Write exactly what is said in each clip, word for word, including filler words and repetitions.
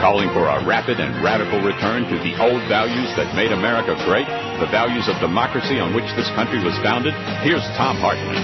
calling for a rapid and radical return to the old values that made America great, the values of democracy on which this country was founded. Here's Thom Hartmann.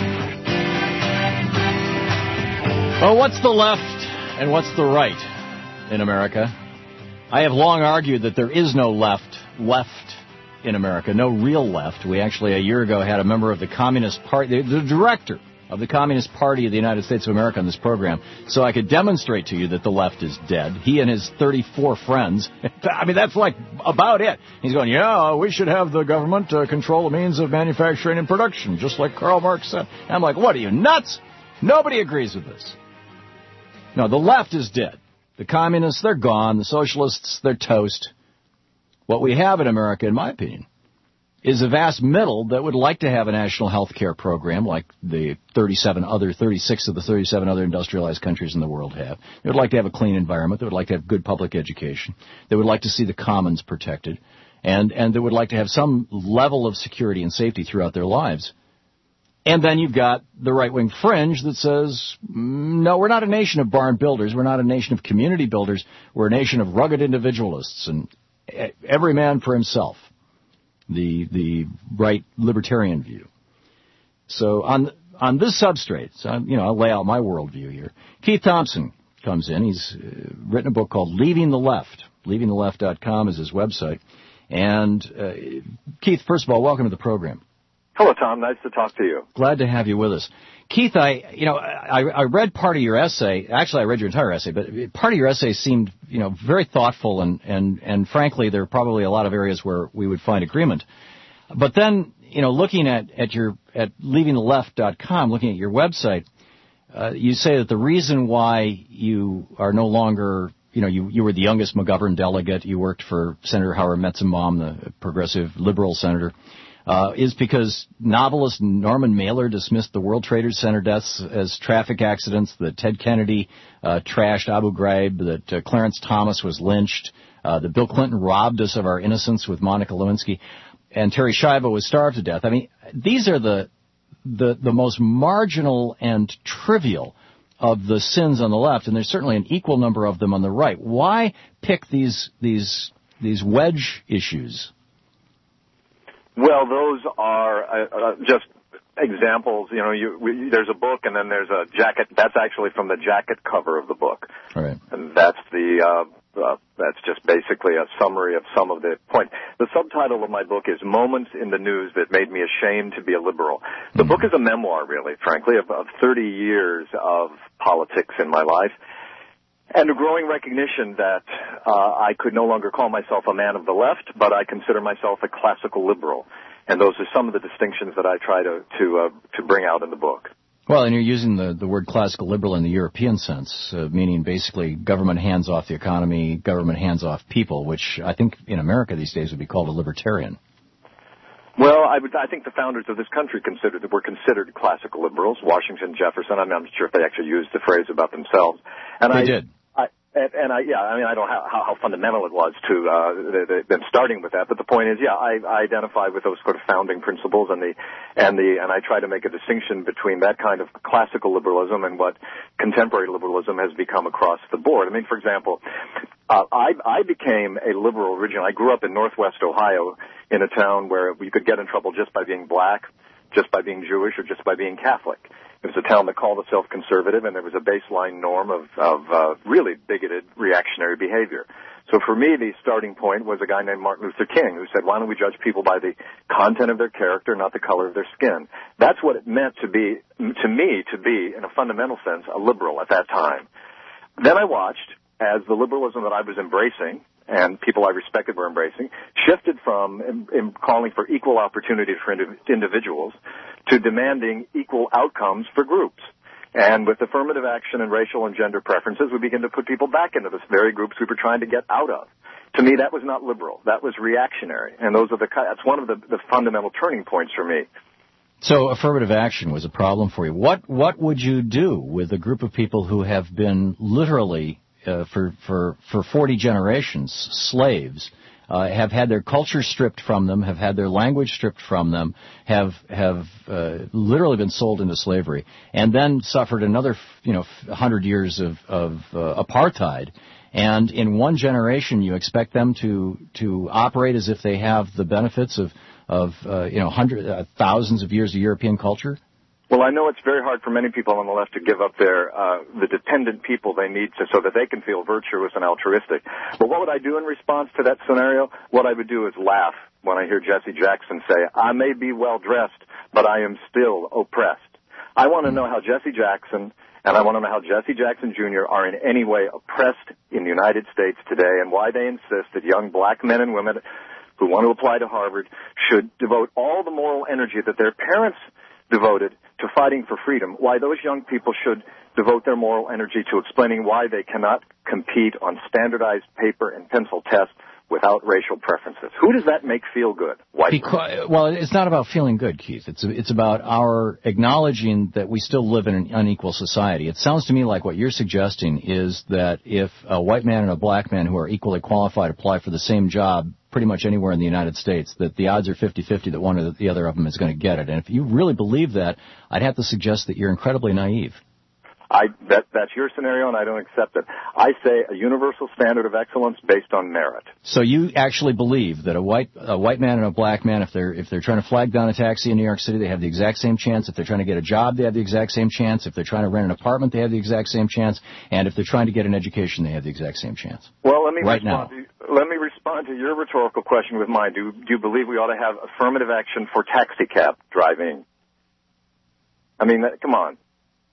Well, what's the left and what's the right in America? I have long argued that there is no left left in America, no real left. We actually, a year ago, had a member of the Communist Party, the director of the Communist Party of the United States of America on this program, so I could demonstrate to you that the left is dead. He and his thirty-four friends, I mean, that's like about it. He's going, yeah, we should have the government uh, control the means of manufacturing and production, just like Karl Marx said. And I'm like, what are you, nuts? Nobody agrees with this. No, the left is dead. The communists, they're gone. The socialists, they're toast. What we have in America, in my opinion, is a vast middle that would like to have a national health care program like the thirty-seven other, thirty-six of the thirty-seven other industrialized countries in the world have. They would like to have a clean environment. They would like to have good public education. They would like to see the commons protected. And, and they would like to have some level of security and safety throughout their lives. And then you've got the right-wing fringe that says, no, we're not a nation of barn builders. We're not a nation of community builders. We're a nation of rugged individualists and every man for himself. The the right libertarian view. So on on this substrate, so, you know, I'll lay out my worldview here. Keith Thompson comes in. He's uh, written a book called Leaving the Left. leaving the left dot com is his website. And uh, Keith, first of all, welcome to the program. Hello, Tom. Nice to talk to you. Glad to have you with us. Keith, I, you know, I, I read part of your essay. Actually, I read your entire essay, but part of your essay seemed, you know, very thoughtful, and, and, and frankly, there are probably a lot of areas where we would find agreement. But then, you know, looking at, at your, at leaving the left dot com, looking at your website, uh, you say that the reason why you are no longer, you know, you, you were the youngest McGovern delegate, you worked for Senator Howard Metzenbaum, the progressive liberal senator, Uh, is because novelist Norman Mailer dismissed the World Trade Center deaths as traffic accidents, that Ted Kennedy uh, trashed Abu Ghraib, that uh, Clarence Thomas was lynched, uh, that Bill Clinton robbed us of our innocence with Monica Lewinsky, and Terry Schiavo was starved to death. I mean, these are the the, the most marginal and trivial of the sins on the left, and there's certainly an equal number of them on the right. Why pick these these these wedge issues? Well, those are uh, uh, just examples. You know, you, we, there's a book, and then there's a jacket. That's actually from the jacket cover of the book. All right. And that's the uh, uh, that's just basically a summary of some of the points. The subtitle of my book is "Moments in the News That Made Me Ashamed to Be a Liberal." The mm-hmm. book is a memoir, really, frankly, of, of thirty years of politics in my life. And a growing recognition that uh, I could no longer call myself a man of the left, but I consider myself a classical liberal. And those are some of the distinctions that I try to to, uh, to bring out in the book. Well, and you're using the, the word classical liberal in the European sense, uh, meaning basically government hands off the economy, government hands off people, which I think in America these days would be called a libertarian. Well, I would. I think the founders of this country considered were considered classical liberals. Washington, Jefferson. I'm not sure if they actually used the phrase about themselves. And they I did. And, and I, yeah, I mean, I don't know how, how fundamental it was to uh, the, the, them starting with that, but the point is, yeah, I, I identify with those sort of founding principles, and the and the and I try to make a distinction between that kind of classical liberalism and what contemporary liberalism has become across the board. I mean, for example, uh, I I became a liberal originally. I grew up in Northwest Ohio in a town where you could get in trouble just by being black, just by being Jewish, or just by being Catholic. It was a town that called itself conservative, and there was a baseline norm of, of uh, really bigoted reactionary behavior. So for me, the starting point was a guy named Martin Luther King, who said, why don't we judge people by the content of their character, not the color of their skin? That's what it meant to be, to me, to be, in a fundamental sense, a liberal at that time. Then I watched as the liberalism that I was embracing, and people I respected were embracing, shifted from in, in calling for equal opportunity for indiv- individuals to demanding equal outcomes for groups. And with affirmative action and racial and gender preferences, we begin to put people back into the very groups we were trying to get out of. To me, that was not liberal. That was reactionary. And those are the, that's one of the, the fundamental turning points for me. So affirmative action was a problem for you. What, what would you do with a group of people who have been literally Uh, for, for, for forty generations, slaves, uh, have had their culture stripped from them, have had their language stripped from them, have, have, uh, literally been sold into slavery, and then suffered another, you know, hundred years of, of, uh, apartheid, And in one generation, you expect them to to operate as if they have the benefits of of uh, you know hundreds, uh, thousands of years of European culture? Well, I know it's very hard for many people on the left to give up their uh, the dependent people they need to, so that they can feel virtuous and altruistic. But what would I do in response to that scenario? What I would do is laugh when I hear Jesse Jackson say, "I may be well dressed, but I am still oppressed." I want to know how Jesse Jackson and I want to know how Jesse Jackson Junior are in any way oppressed in the United States today, and why they insist that young black men and women who want to apply to Harvard should devote all the moral energy that their parents devoted to fighting for freedom, why those young people should devote their moral energy to explaining why they cannot compete on standardized paper and pencil tests without racial preferences. Who does that make feel good? White because, well, it's not about feeling good, Keith. It's it's about our acknowledging that we still live in an unequal society. It sounds to me like what you're suggesting is that if a white man and a black man who are equally qualified apply for the same job pretty much anywhere in the United States, that the odds are fifty-fifty that one or the other of them is going to get it. And if you really believe that, I'd have to suggest that you're incredibly naive. I, that, that's your scenario, and I don't accept it. I say a universal standard of excellence based on merit. So you actually believe that a white a white man and a black man, if they're if they're trying to flag down a taxi in New York City, they have the exact same chance. If they're trying to get a job, they have the exact same chance. If they're trying to rent an apartment, they have the exact same chance. And if they're trying to get an education, they have the exact same chance. Well, let me right respond now. To, let me respond to your rhetorical question with mine. Do do you believe we ought to have affirmative action for taxi cab driving? I mean, that, come on.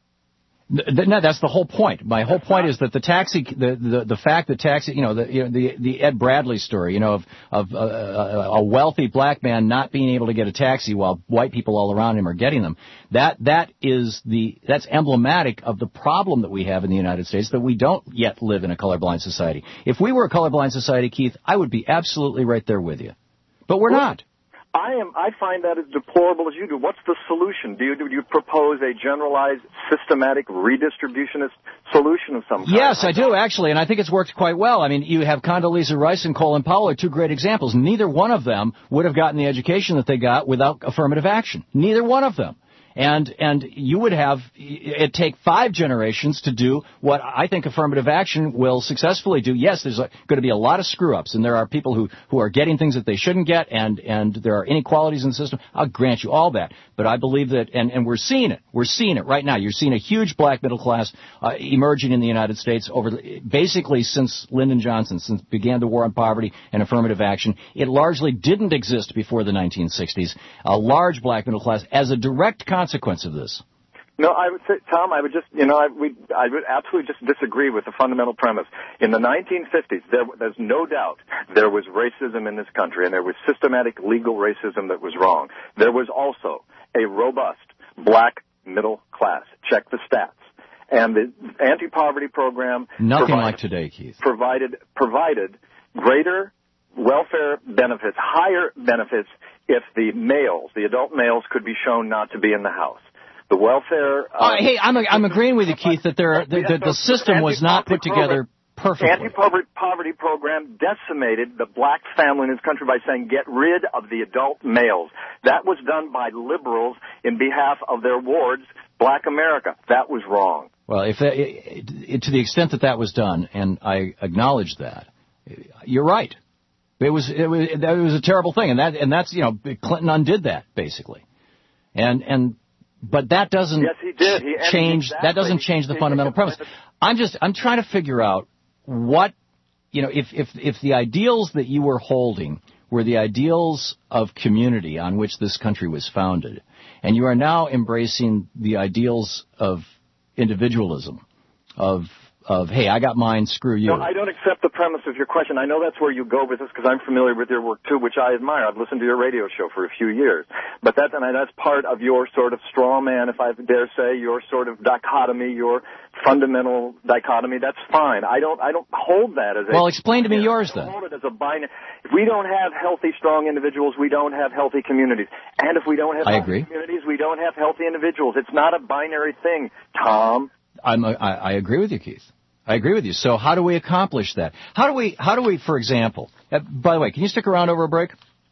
No, that's the whole point. My whole point is that the taxi, the, the, the fact that taxi, you know, the, you know, the, the Ed Bradley story, you know, of, of uh, a wealthy black man not being able to get a taxi while white people all around him are getting them. That, that is the, that's emblematic of the problem that we have in the United States, that we don't yet live in a colorblind society. If we were a colorblind society, Keith, I would be absolutely right there with you. But we're not. I am. I find that as deplorable as you do. What's the solution? Do you do you propose a generalized, systematic redistributionist solution of some kind? Yes, I do actually, and I think it's worked quite well. I mean, you have Condoleezza Rice and Colin Powell are two great examples. Neither one of them would have gotten the education that they got without affirmative action. Neither one of them. And and you would have it take five generations to do what I think affirmative action will successfully do. Yes, there's a, going to be a lot of screw-ups, and there are people who, who are getting things that they shouldn't get, and, and there are inequalities in the system. I'll grant you all that. But I believe that, and, and we're seeing it. We're seeing it right now. You're seeing a huge black middle class uh, emerging in the United States over the, basically since Lyndon Johnson, since began the war on poverty and affirmative action. It largely didn't exist before the nineteen sixties. A large black middle class as a direct consequence consequence of this. No, I would say, Tom, I would just, you know, I, we, I would absolutely just disagree with the fundamental premise. In the nineteen fifties, there, there's no doubt there was racism in this country, and there was systematic legal racism that was wrong. There was also a robust black middle class. Check the stats. And the anti-poverty program nothing provided, like today, Keith. Provided provided greater welfare benefits, higher benefits, if the males, the adult males, could be shown not to be in the house. The welfare. Uh, uh, hey, I'm I'm agreeing with you, Keith, that there are, the, the, the system was not put together perfectly. The anti-poverty program decimated the black family in this country by saying get rid of the adult males. That was done by liberals in behalf of their wards, Black America. That was wrong. Well, if that, it, it, to the extent that that was done, and I acknowledge that, you're right. It was it was it was a terrible thing, and that and that's you know Clinton undid that basically, and and but that doesn't yes, he did. He, change exactly. that doesn't change the fundamental premise. I'm just I'm trying to figure out what you know if if if the ideals that you were holding were the ideals of community on which this country was founded, and you are now embracing the ideals of individualism, of of, hey, I got mine, screw you. No, I don't accept the premise of your question. I know that's where you go with this because I'm familiar with your work, too, which I admire. I've listened to your radio show for a few years. But that, and that's part of your sort of straw man, if I dare say, your sort of dichotomy, your fundamental dichotomy. That's fine. I don't I don't hold that as a... Well, explain to me yours, then. I don't then. hold it as a binary. If we don't have healthy, strong individuals, we don't have healthy communities. And if we don't have I healthy agree. communities, we don't have healthy individuals. It's not a binary thing, Tom. I'm a, I, I agree with you, Keith. I agree with you. So how do we accomplish that? How do we, how do we, for example, uh, by the way, can you stick around over a break?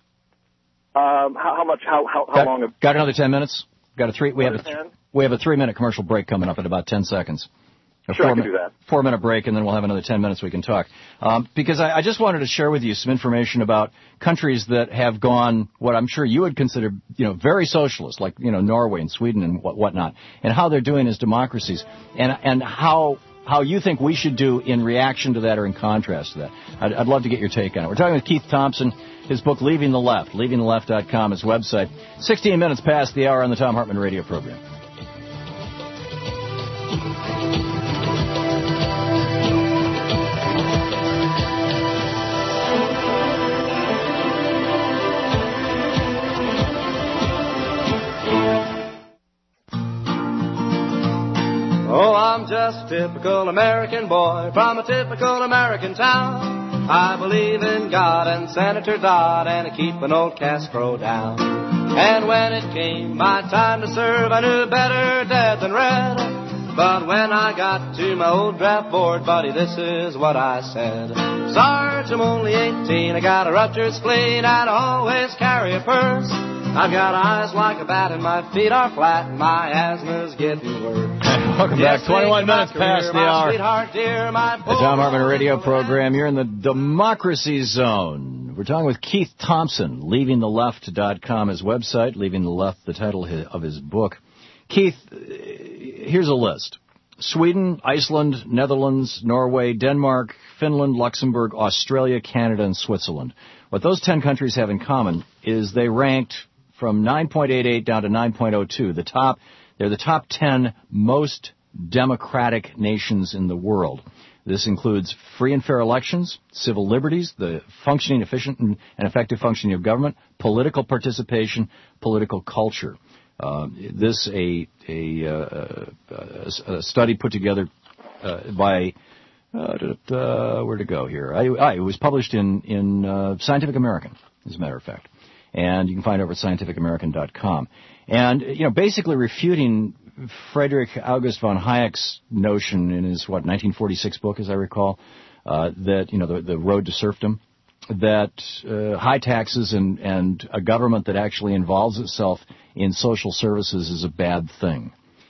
Um, how, how much, how, how, how got, long? Have, got another ten minutes? Got a three, we have a, th- ten? we have a three minute commercial break coming up in about ten seconds. A Sure, I can min- do that. Four-minute break, and then we'll have another ten minutes we can talk. Um, because I, I just wanted to share with you some information about countries that have gone what I'm sure you would consider, you know, very socialist, like, you know, Norway and Sweden and what whatnot, and how they're doing as democracies, and and how how you think we should do in reaction to that or in contrast to that. I'd, I'd love to get your take on it. We're talking with Keith Thompson, his book, Leaving the Left, leaving the left dot com, his website. sixteen minutes past the hour on the Thom Hartmann radio program. Oh, I'm just a typical American boy from a typical American town. I believe in God and Senator Dodd, and I keep an old Castro down. And when it came my time to serve, I knew better dead than red. But when I got to my old draft board, buddy, this is what I said. Sarge, I'm only eighteen, I got a ruptured spleen, and I always carry a purse. I've got eyes like a bat and my feet are flat and my asthma's getting worse. Welcome Yes, back. twenty-one minutes career, past the my hour. sweetheart dear, my The Thom Hartmann radio program. You're in the Democracy Zone. We're talking with Keith Thompson, leaving the left dot com, his website, Leaving the Left, the title of his book. Keith, here's a list. Sweden, Iceland, Netherlands, Norway, Denmark, Finland, Luxembourg, Australia, Canada, and Switzerland. What those ten countries have in common is they ranked from nine point eight eight down to nine point oh two. The top, they're the top ten most democratic nations in the world. This includes free and fair elections, civil liberties, the functioning, efficient, and effective functioning of government, political participation, political culture. Uh, this a a, uh, a study put together uh, by uh, uh, where to go here? I, I, it was published in in uh, Scientific American, as a matter of fact, and you can find it over at scientific american dot com. And you know, basically refuting Friedrich August von Hayek's notion in his what nineteen forty-six book, as I recall, uh, that you know the, the Road to Serfdom, that uh, high taxes and, and a government that actually involves itself in social services is a bad thing.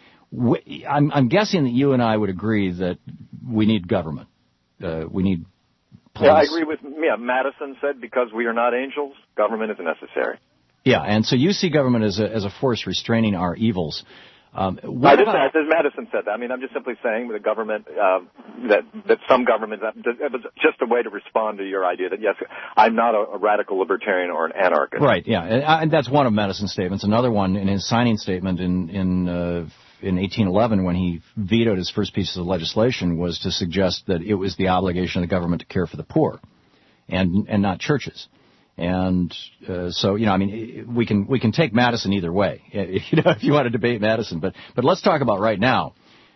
We, I'm, I'm guessing that you and I would agree that we need government. Uh, we need police. Yeah, I agree with yeah, Madison said, because we are not angels, government is necessary. Yeah, and so you see government as a, as a force restraining our evils. Um, I just, about, as Madison said that. I mean, I'm just simply saying the government, uh, that, that some governments, that, it was just a way to respond to your idea that, yes, I'm not a, a radical libertarian or an anarchist. Right, yeah. And, and that's one of Madison's statements. Another one in his signing statement in, in, uh, in eighteen eleven when he vetoed his first piece of legislation was to suggest that it was the obligation of the government to care for the poor and, and not churches. And uh, so, you know, I mean, we can we can take Madison either way, you know, if you want to debate Madison. But but let's talk about right now.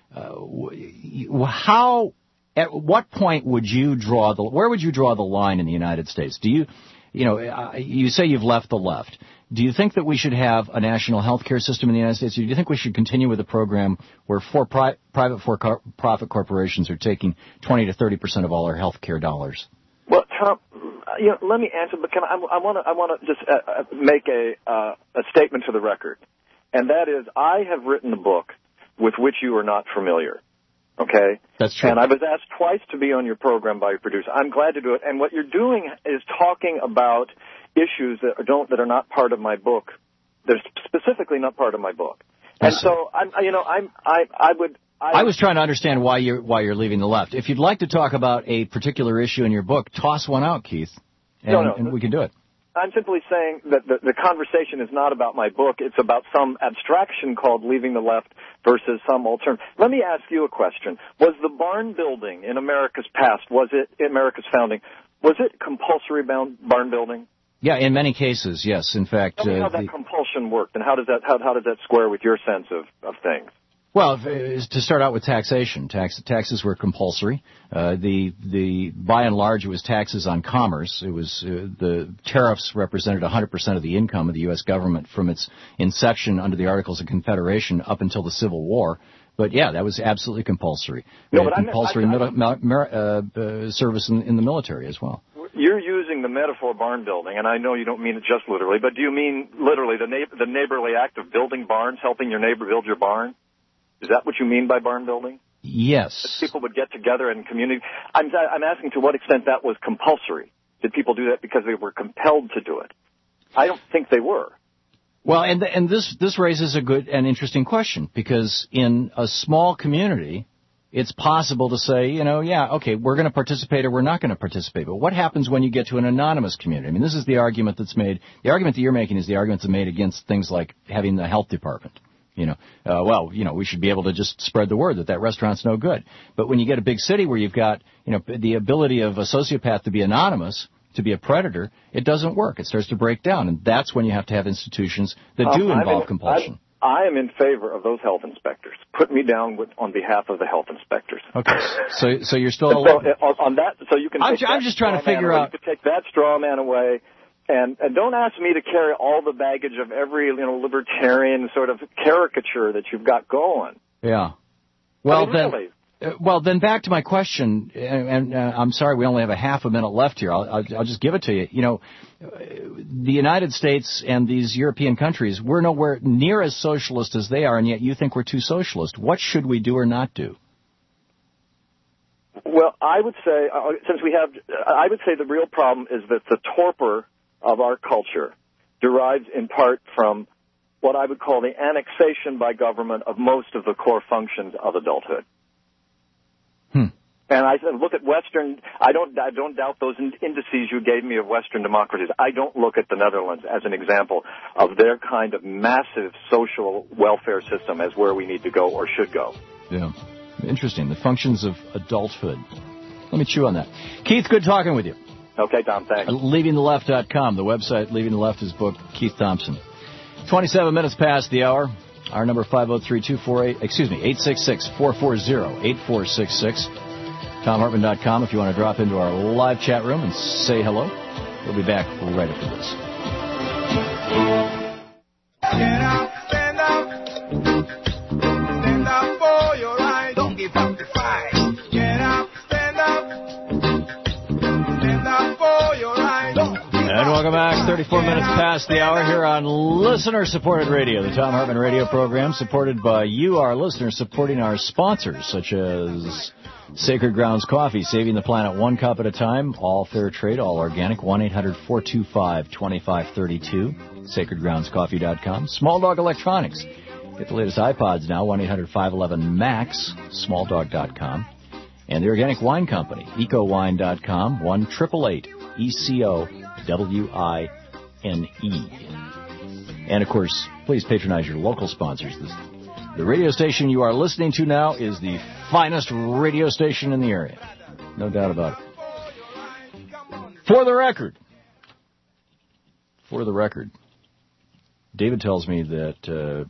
Uh, how, at what point would you draw the, where would you draw the line in the United States? Do you, you know, uh, you say you've left the left. Do you think that we should have a national health care system in the United States? Or do you think we should continue with a program where for pri- private for-profit corporations are taking twenty to thirty percent of all our health care dollars? Well, Tom, you know, let me answer, but can I, I want to, I want to just uh, make a, uh, a statement to the record. And that is, I have written a book with which you are not familiar. Okay? That's true. And I was asked twice to be on your program by your producer. I'm glad to do it. And what you're doing is talking about issues that don't, that are not part of my book. They're specifically not part of my book. And so, I'm, you know, I'm, I, I would, I, I was trying to understand why you're why you're leaving the left. If you'd like to talk about a particular issue in your book, toss one out, Keith, and, no, no, and we can do it. I'm simply saying that the, the conversation is not about my book. It's about some abstraction called leaving the left versus some alternative. Let me ask you a question. Was the barn building in America's past, was it America's founding, was it compulsory barn building? Yeah, in many cases, yes. In fact, tell me uh, how that the, compulsion worked, and how does that how, how does that square with your sense of, of things? Well, to start out with taxation, tax, taxes were compulsory. Uh, the the by and large, it was taxes on commerce. It was uh, the tariffs represented one hundred percent of the income of the U S government from its inception under the Articles of Confederation up until the Civil War. But yeah, that was absolutely compulsory. We No, had but compulsory I, I, I, mil- mer- uh, uh, service in, in the military as well. You're using the metaphor barn building, and I know you don't mean it just literally, but do you mean literally the na- the neighborly act of building barns, helping your neighbor build your barn? Is that what you mean by barn building? Yes. People would get together in community. I'm, I'm asking to what extent that was compulsory. Did people do that because they were compelled to do it? I don't think they were. Well, and and this this raises a good and interesting question, because in a small community, it's possible to say, you know, yeah, okay, we're going to participate or we're not going to participate. But what happens when you get to an anonymous community? I mean, this is the argument that's made. The argument that you're making is the argument that's made against things like having the health department. You know, uh, well, you know, we should be able to just spread the word that that restaurant's no good. But when you get a big city where you've got, you know, the ability of a sociopath to be anonymous, to be a predator, it doesn't work. It starts to break down, and that's when you have to have institutions that um, do involve in, compulsion. I, I am in favor of those health inspectors. Put me down with, on behalf of the health inspectors. Okay, so so you're still so, on, on that. So you can. I'm, take I'm just trying to figure out. You can take that straw man away. And, and don't ask me to carry all the baggage of every, you know, libertarian sort of caricature that you've got going. Yeah. Well, I mean, then, really. uh, well, then back to my question, and, and uh, I'm sorry we only have a half a minute left here. I'll, I'll, I'll just give it to you. You know, the United States and these European countries, we're nowhere near as socialist as they are, and yet you think we're too socialist. What should we do or not do? Well, I would say, uh, since we have, I would say the real problem is that the torpor of our culture derives in part from what I would call the annexation by government of most of the core functions of adulthood. Hmm. And I said, look at Western. I don't. I don't doubt those indices you gave me of Western democracies. I don't look at the Netherlands as an example of their kind of massive social welfare system as where we need to go or should go. Yeah. Interesting. The functions of adulthood. Let me chew on that. Keith, good talking with you. Okay, Tom, thanks. leaving the left dot com, the website, Leaving the Left, his book, Keith Thompson. twenty-seven minutes past the hour. Our number five oh three, two four eight, excuse me, eight six six, four four zero, eight four six six. Tom Hartman dot com if you want to drop into our live chat room and say hello. We'll be back right after this. Get up, stand up. Stand up for your right. Don't give up the fight. Get up, stand up. Stand up for your right. Don't give And welcome back. thirty-four minutes past the hour here on listener-supported radio, the Tom Hartman radio program, supported by you, our listeners, supporting our sponsors, such as Sacred Grounds Coffee, saving the planet one cup at a time, all fair trade, all organic, one eight hundred, four two five, two five three two, sacred grounds coffee dot com. Small Dog Electronics, get the latest iPods now, one eight hundred, five one one, M A X, small dog dot com. And the Organic Wine Company, eco wine dot com, one eight eight eight, E C O W I N E. And, of course, please patronize your local sponsors. This, the radio station you are listening to now is the finest radio station in the area. No doubt about it. For the record, for the record, David tells me that uh,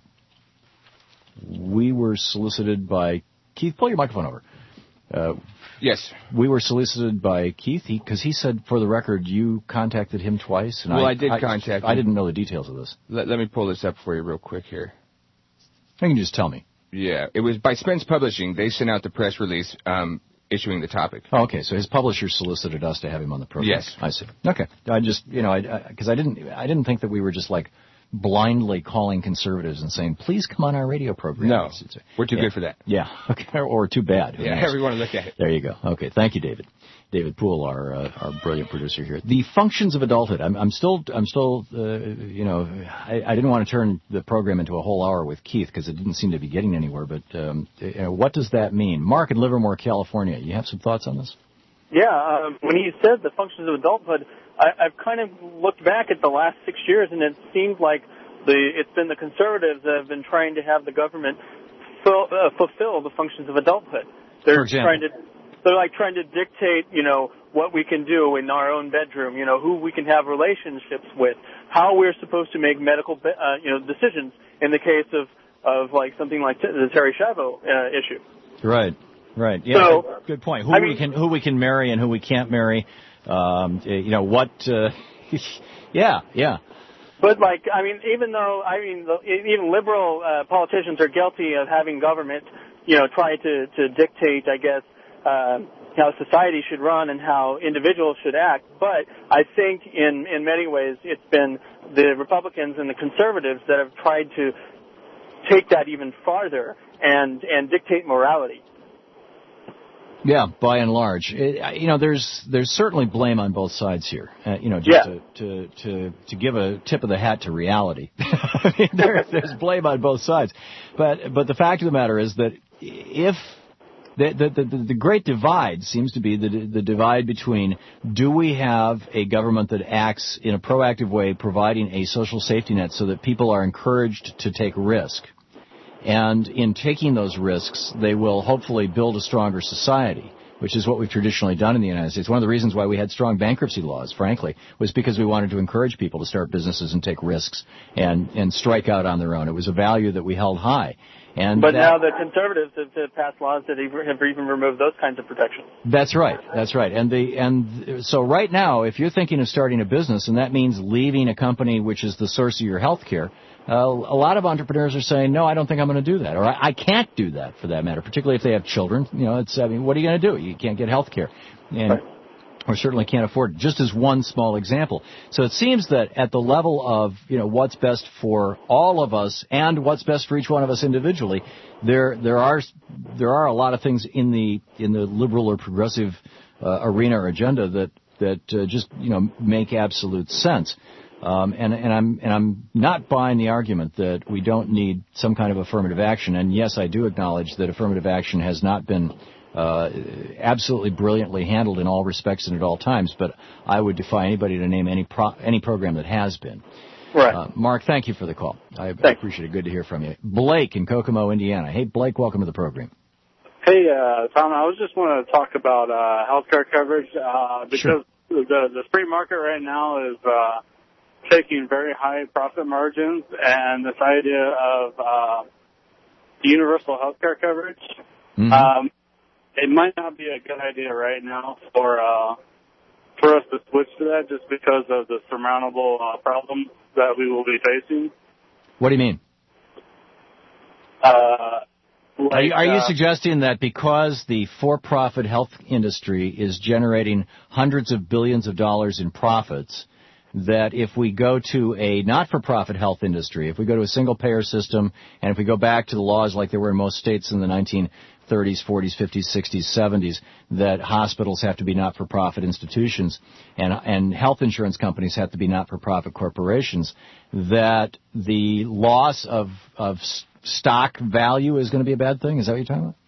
we were solicited by... Keith, pull your microphone over. Uh, yes. We were solicited by Keith because he, he said, for the record, you contacted him twice. And well, I, I did I, contact I him. didn't know the details of this. Let, let me pull this up for you real quick here. You can just tell me. Yeah, it was by Spence Publishing. They sent out the press release um, issuing the topic. Oh, okay, so his publisher solicited us to have him on the program. Yes. I see. Okay. I just, you know, because I, I, I didn't I didn't think that we were just like blindly calling conservatives and saying, please come on our radio program. No, it's, it's, we're too yeah. good for that. Yeah, okay, or too bad. Who yeah, knows? everyone look at it. There you go. Okay, thank you, David. David Poole, our uh, our brilliant producer here. The functions of adulthood. I'm, I'm still, I'm still, uh, you know, I, I didn't want to turn the program into a whole hour with Keith because it didn't seem to be getting anywhere. But um, you know, what does that mean? Mark in Livermore, California. You have some thoughts on this? Yeah, um, when he said the functions of adulthood, I, I've kind of looked back at the last six years, and it seems like the it's been the conservatives that have been trying to have the government fill, uh, fulfill the functions of adulthood. They're For example? trying to, they're like trying to dictate, you know, what we can do in our own bedroom, you know, who we can have relationships with, how we're supposed to make medical, uh, you know, decisions in the case of, of like something like the Terri Schiavo uh, issue. Right. Right. Yeah. So, good, good point. Who I we mean, can who we can marry and who we can't marry. Um, you know what? Uh, yeah. Yeah. But like, I mean, even though I mean, even liberal uh, politicians are guilty of having government, you know, try to to dictate, I guess, uh, how society should run and how individuals should act. But I think in in many ways it's been the Republicans and the conservatives that have tried to take that even farther and and dictate morality. Yeah, by and large, it, you know, there's there's certainly blame on both sides here. Uh, you know, just yeah. to, to to to give a tip of the hat to reality. I mean, there, there's blame on both sides, but but the fact of the matter is that if the the the, the great divide seems to be the the divide between do we have a government that acts in a proactive way, providing a social safety net so that people are encouraged to take risk. And in taking those risks, they will hopefully build a stronger society, which is what we've traditionally done in the United States. One of the reasons why we had strong bankruptcy laws, frankly, was because we wanted to encourage people to start businesses and take risks and, and strike out on their own. It was a value that we held high. And but that, now the conservatives have, have passed laws that have even removed those kinds of protections. That's right. That's right. And the and so right now, if you're thinking of starting a business, and that means leaving a company which is the source of your health care, Uh, a lot of entrepreneurs are saying, no, I don't think I'm going to do that, or I, I can't do that, for that matter, particularly if they have children. You know, it's, I mean, what are you going to do? You can't get health care, and right. or certainly can't afford it, just as one small example. So it seems that at the level of, you know, what's best for all of us and what's best for each one of us individually, there there are there are a lot of things in the in the liberal or progressive uh, arena or agenda that that uh, just, you know, make absolute sense. Um, and, and I'm and I'm not buying the argument that we don't need some kind of affirmative action. And yes, I do acknowledge that affirmative action has not been uh, absolutely brilliantly handled in all respects and at all times. But I would defy anybody to name any pro- any program that has been. Right. Uh, Mark, thank you for the call. I, I appreciate it. Good to hear from you. Blake in Kokomo, Indiana. Hey, Blake, welcome to the program. Hey, uh, Tom, I was just want to talk about uh, health care coverage uh, because Sure. the the free market right now is uh, taking very high profit margins, and this idea of uh, universal health care coverage, Mm-hmm. um, it might not be a good idea right now for uh, for us to switch to that just because of the surmountable uh, problems that we will be facing. What do you mean? Uh, like, Are you, are you uh, suggesting that because the for-profit health industry is generating hundreds of billions of dollars in profits, that if we go to a not-for-profit health industry, if we go to a single-payer system, and if we go back to the laws like there were in most states in the nineteen thirties, forties, fifties, sixties, seventies, that hospitals have to be not-for-profit institutions and, and health insurance companies have to be not-for-profit corporations, that the loss of, of stock value is going to be a bad thing? Is that what you're talking about?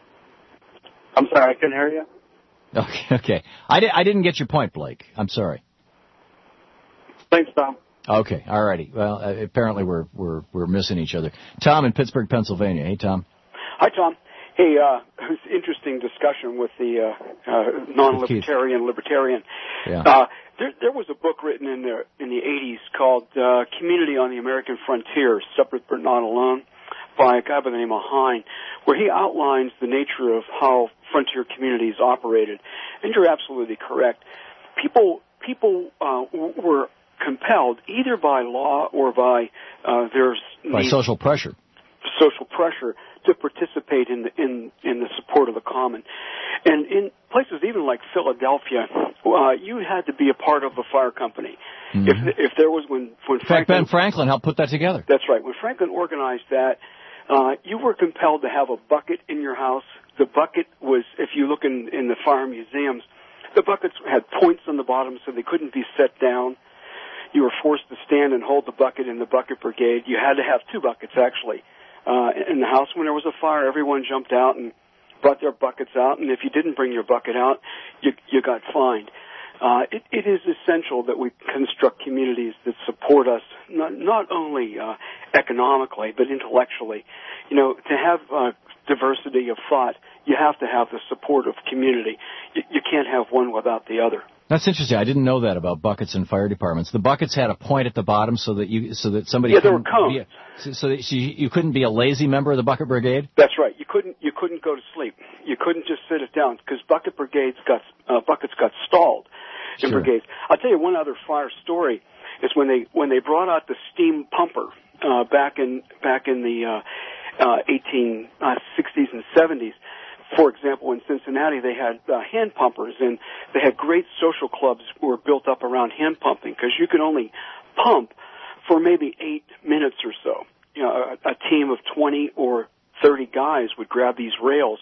I'm sorry, I couldn't hear you. Okay, okay. I, di- I didn't get your point, Blake. I'm sorry. Thanks, Tom. Okay, all righty. Well, uh, apparently we're we're we're missing each other. Tom in Pittsburgh, Pennsylvania. Hey, Tom. Hi, Tom. Hey, uh, it was an interesting discussion with the uh, uh, non-libertarian libertarian. Yeah. Uh, there, there was a book written in the in the eighties called uh, "Community on the American Frontier: Separate but Not Alone," by a guy by the name of Hine, where he outlines the nature of how frontier communities operated. And you're absolutely correct. People people uh, w- were compelled either by law or by uh, their By social pressure. social pressure to participate in the in in the support of the common. And in places even like Philadelphia, uh, you had to be a part of the fire company. Mm-hmm. If if there was when when In fact, Franklin, Ben Franklin helped put that together. that's right. When Franklin organized that, uh, you were compelled to have a bucket in your house. The bucket was, if you look in in the fire museums, the buckets had points on the bottom so they couldn't be set down. You were forced to stand and hold the bucket in the bucket brigade. You had to have two buckets, actually. Uh, in the house, when there was a fire, everyone jumped out and brought their buckets out, and if you didn't bring your bucket out, you, you got fined. Uh, it, it is essential that we construct communities that support us, not, not only uh, economically, but intellectually. You know, to have uh, diversity of thought, you have to have the support of community. You, you can't have one without the other. That's interesting. I didn't know that about buckets in fire departments. The buckets had a point at the bottom so that you, so that somebody Yeah, there were couldn't cones. be a, so, so that you, you couldn't be a lazy member of the bucket brigade. That's right. You couldn't you couldn't go to sleep. You couldn't just sit it down because bucket brigades got uh, buckets got stalled in Sure. brigades. I'll tell you one other fire story is when they when they brought out the steam pumper uh, back in back in the uh, uh, eighteen sixties and seventies. For example, in Cincinnati, they had uh, hand pumpers, and they had great social clubs who were built up around hand pumping because you could only pump for maybe eight minutes or so. You know, a, a team of twenty or thirty guys would grab these rails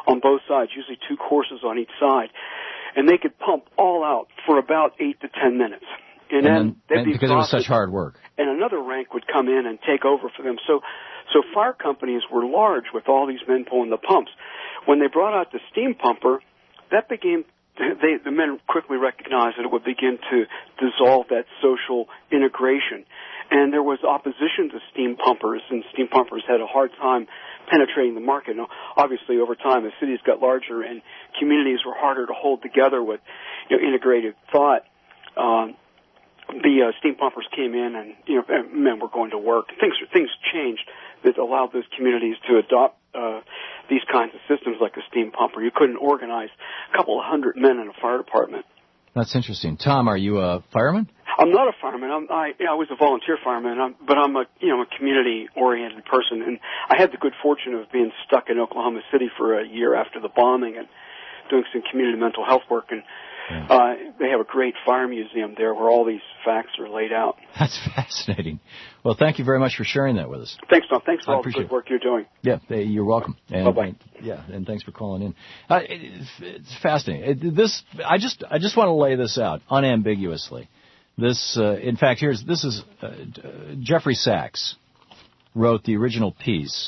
on both sides, usually two courses on each side. And they could pump all out for about eight to ten minutes. And, and then, then they'd and be because it was such hard work. And another rank would come in and take over for them. So, so fire companies were large with all these men pulling the pumps. When they brought out the steam pumper, that became, they, the men quickly recognized that it would begin to dissolve that social integration. And there was opposition to steam pumpers, and steam pumpers had a hard time penetrating the market. Now, obviously, over time, the cities got larger and communities were harder to hold together with, you know, integrated thought. Um, the uh, steam pumpers came in, and you know, men were going to work. Things things changed that allowed those communities to adopt uh, these kinds of systems, like a steam pumper. You couldn't organize a couple of hundred men in a fire department. That's interesting. Tom, are you a fireman? I'm not a fireman. I'm, I, you know, I was a volunteer fireman, I'm, but I'm a, you know, a community-oriented person. And I had the good fortune of being stuck in Oklahoma City for a year after the bombing and doing some community mental health work. And yeah. uh, they have a great fire museum there where all these facts are laid out. That's fascinating. Well, thank you very much for sharing that with us. Thanks, Tom. Thanks for I all the good work you're doing. Yeah, you're welcome. And, Bye-bye. Yeah, and thanks for calling in. Uh, it, it's fascinating. It, this, I just, I just want to lay this out unambiguously. This, uh, in fact, here's this is uh, Jeffrey Sachs wrote the original piece,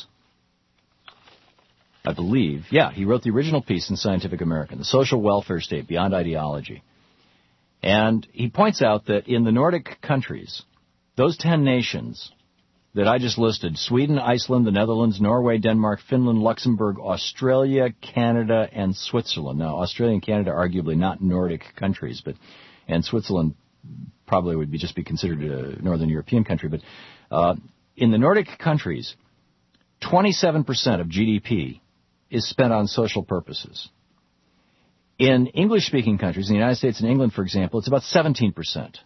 I believe. Yeah, he wrote the original piece in Scientific American, The Social Welfare State Beyond Ideology. And he points out that in the Nordic countries, those ten nations that I just listed, Sweden, Iceland, the Netherlands, Norway, Denmark, Finland, Luxembourg, Australia, Canada, and Switzerland. Now, Australia and Canada are arguably not Nordic countries, but and Switzerland probably would be just be considered a Northern European country. But uh, in the Nordic countries, twenty-seven percent of G D P is spent on social purposes. In English-speaking countries, in the United States and England, for example, it's about seventeen percent.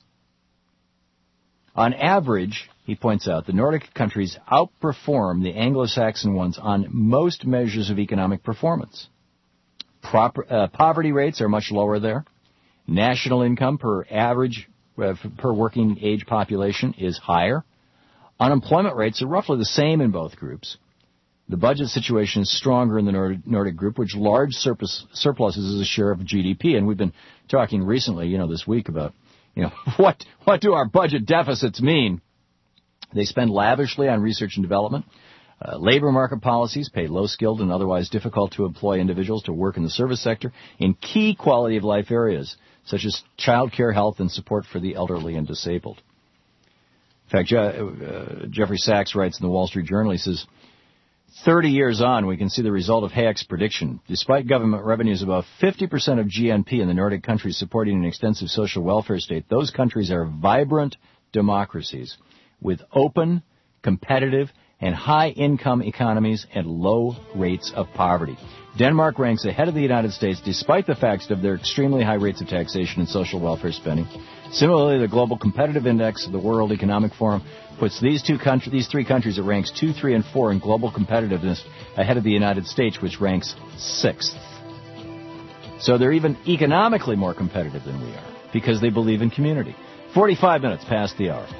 On average, he points out, the Nordic countries outperform the Anglo-Saxon ones on most measures of economic performance. Proper, uh, poverty rates are much lower there. National income per average, uh, per working age population is higher. Unemployment rates are roughly the same in both groups. The budget situation is stronger in the Nord- Nordic group, which large surplus, surpluses as a share of G D P. And we've been talking recently, you know, this week about, you know, what, what do our budget deficits mean? They spend lavishly on research and development. Uh, labor market policies pay low-skilled and otherwise difficult-to-employ individuals to work in the service sector in key quality-of-life areas, such as child care, health, and support for the elderly and disabled. In fact, Je- uh, Jeffrey Sachs writes in the Wall Street Journal, he says, thirty years on, we can see the result of Hayek's prediction. Despite government revenues above fifty percent of G N P in the Nordic countries supporting an extensive social welfare state, those countries are vibrant democracies with open, competitive, and high-income economies and low rates of poverty. Denmark ranks ahead of the United States despite the fact of their extremely high rates of taxation and social welfare spending. Similarly, the Global Competitive Index of the World Economic Forum puts these two countries, these three countries at ranks two, three, and four in global competitiveness ahead of the United States, which ranks sixth. So they're even economically more competitive than we are because they believe in community. forty-five minutes past the hour.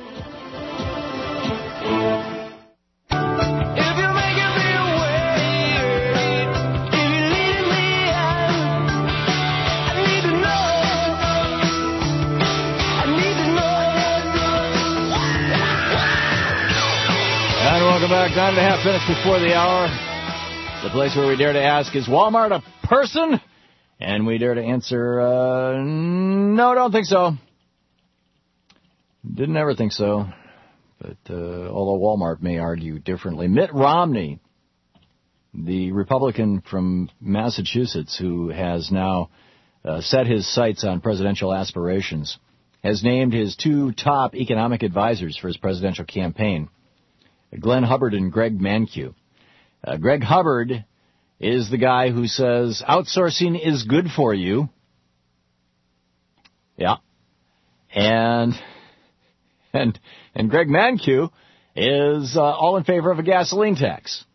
Welcome back. Nine and a half minutes before the hour. The place where we dare to ask, is Walmart a person? And we dare to answer, uh, no, don't think so. Didn't ever think so. But uh, although Walmart may argue differently. Mitt Romney, the Republican from Massachusetts who has now uh, set his sights on presidential aspirations, has named his two top economic advisors for his presidential campaign, Glenn Hubbard and Greg Mankiw. Uh, Greg Hubbard is the guy who says outsourcing is good for you. Yeah. And and and Greg Mankiw is uh, all in favor of a gasoline tax.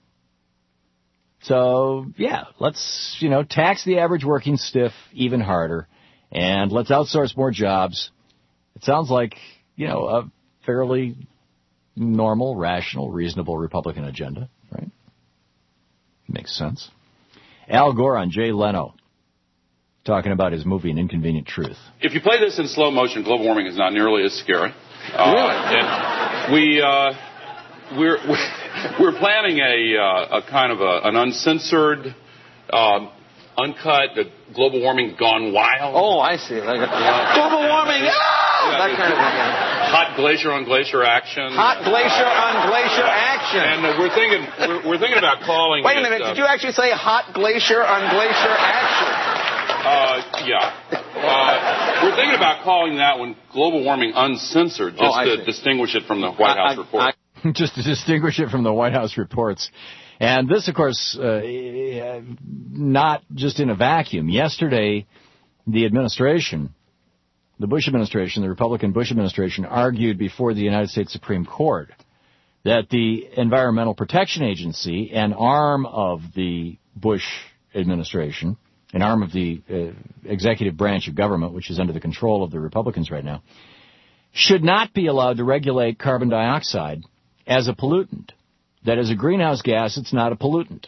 So, yeah, let's, you know, tax the average working stiff even harder, and let's outsource more jobs. It sounds like, you know, a fairly normal, rational, reasonable Republican agenda, right? Makes sense. Al Gore on Jay Leno, talking about his movie An Inconvenient Truth. If you play this in slow motion, global warming is not nearly as scary. Uh, Really? And we, uh, we're, we're planning a, uh, a kind of a, an uncensored, um, uncut, uh, global warming gone wild. Oh, I see. Like, uh, global warming, ah! that kind of thing. Yeah. Hot glacier on glacier action. Hot glacier on glacier action. And uh, we're thinking, we're, we're thinking about calling. Wait a it, minute. Uh, Did you actually say hot glacier on glacier action? Uh, yeah. Uh, we're thinking about calling that one global warming uncensored, just Oh, to see. distinguish it from the White House I- report. I- just to distinguish it from the White House reports. And this, of course, uh, not just in a vacuum. Yesterday, the administration, the Bush administration, the Republican Bush administration, argued before the United States Supreme Court that the Environmental Protection Agency, an arm of the Bush administration, an arm of the uh, executive branch of government, which is under the control of the Republicans right now, should not be allowed to regulate carbon dioxide as a pollutant. That as a greenhouse gas, it's not a pollutant.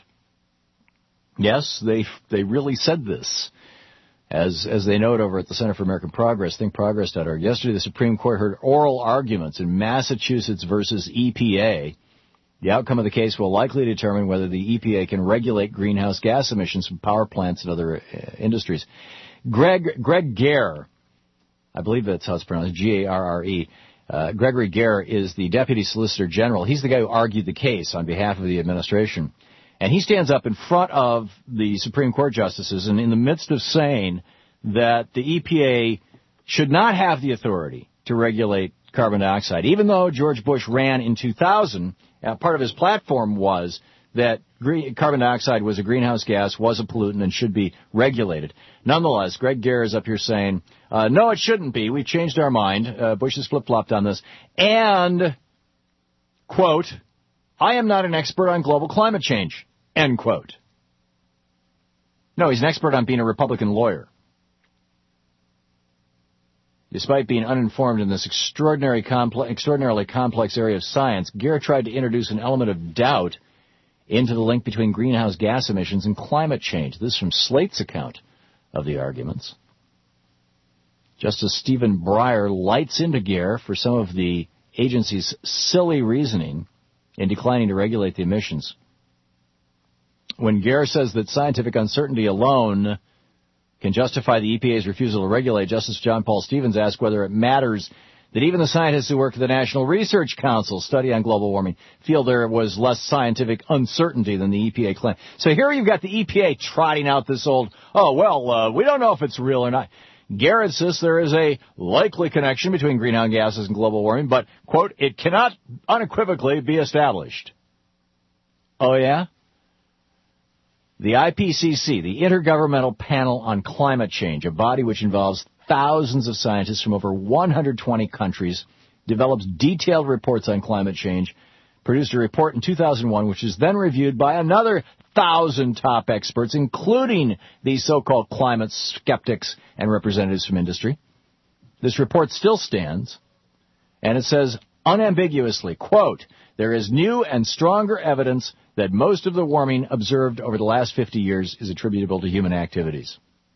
Yes, they they really said this. As as they note over at the Center for American Progress, think progress dot org. Yesterday, the Supreme Court heard oral arguments in Massachusetts versus E P A. The outcome of the case will likely determine whether the E P A can regulate greenhouse gas emissions from power plants and other uh, industries. Greg Greg Gare, I believe that's how it's pronounced, G A R R E, uh, Gregory Gare is the Deputy Solicitor General. He's the guy who argued the case on behalf of the administration. And he stands up in front of the Supreme Court justices and in the midst of saying that the E P A should not have the authority to regulate carbon dioxide, even though George Bush ran in two thousand, uh, part of his platform was that green, carbon dioxide was a greenhouse gas, was a pollutant, and should be regulated. Nonetheless, Greg Gare is up here saying, uh, no, it shouldn't be. We've changed our mind. Uh, Bush has flip-flopped on this. And, quote, I am not an expert on global climate change, end quote. No, he's an expert on being a Republican lawyer. Despite being uninformed in this extraordinary complex, extraordinarily complex area of science, Gare tried to introduce an element of doubt into the link between greenhouse gas emissions and climate change. This is from Slate's account of the arguments. Justice Stephen Breyer lights into Gare for some of the agency's silly reasoning in declining to regulate the emissions. When Gare says that scientific uncertainty alone can justify the E P A's refusal to regulate, Justice John Paul Stevens asked whether it matters that even the scientists who work at the National Research Council study on global warming feel there was less scientific uncertainty than the E P A claimed. So here you've got the E P A trotting out this old, oh, well, uh, we don't know if it's real or not. Gare insists there is a likely connection between greenhouse gases and global warming, but, quote, it cannot unequivocally be established. Oh, yeah? The I P C C, the Intergovernmental Panel on Climate Change, a body which involves thousands of scientists from over one hundred twenty countries, develops detailed reports on climate change, produced a report in two thousand one, which is then reviewed by another thousand top experts, including these so-called climate skeptics and representatives from industry. This report still stands, and it says unambiguously, quote, there is new and stronger evidence that most of the warming observed over the last fifty years is attributable to human activities.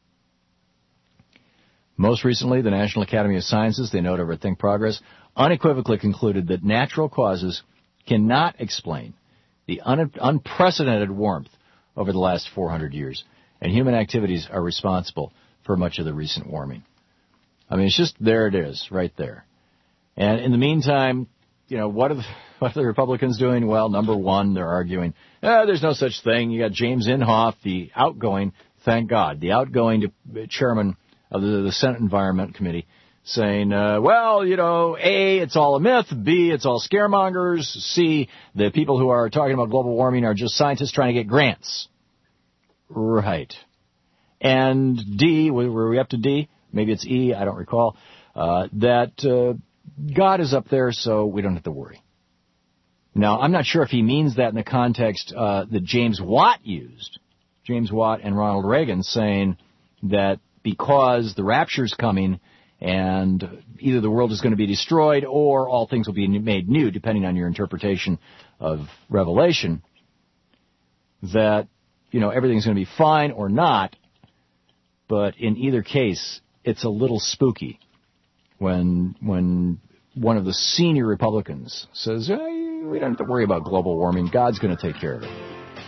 Most recently, the National Academy of Sciences, they note over at Think Progress, unequivocally concluded that natural causes cannot explain the un- unprecedented warmth over the last four hundred years, and human activities are responsible for much of the recent warming. I mean, it's just, there it is, right there. And in the meantime, you know, what are the, what are the Republicans doing? Well, number one, they're arguing, eh, there's no such thing. You got James Inhofe, the outgoing, thank God, the outgoing chairman of the, the Senate Environment Committee, saying, uh, well, you know, A, it's all a myth, B, it's all scaremongers, C, the people who are talking about global warming are just scientists trying to get grants. Right. And D, were we up to D? Maybe it's E, I don't recall, uh, that uh, God is up there, so we don't have to worry. Now, I'm not sure if he means that in the context uh, that James Watt used, James Watt and Ronald Reagan, saying that because the rapture's coming and either the world is going to be destroyed or all things will be made new, depending on your interpretation of Revelation, that you know, everything's going to be fine or not. But in either case, it's a little spooky when when one of the senior Republicans says, hey, we don't have to worry about global warming. God's going to take care of it.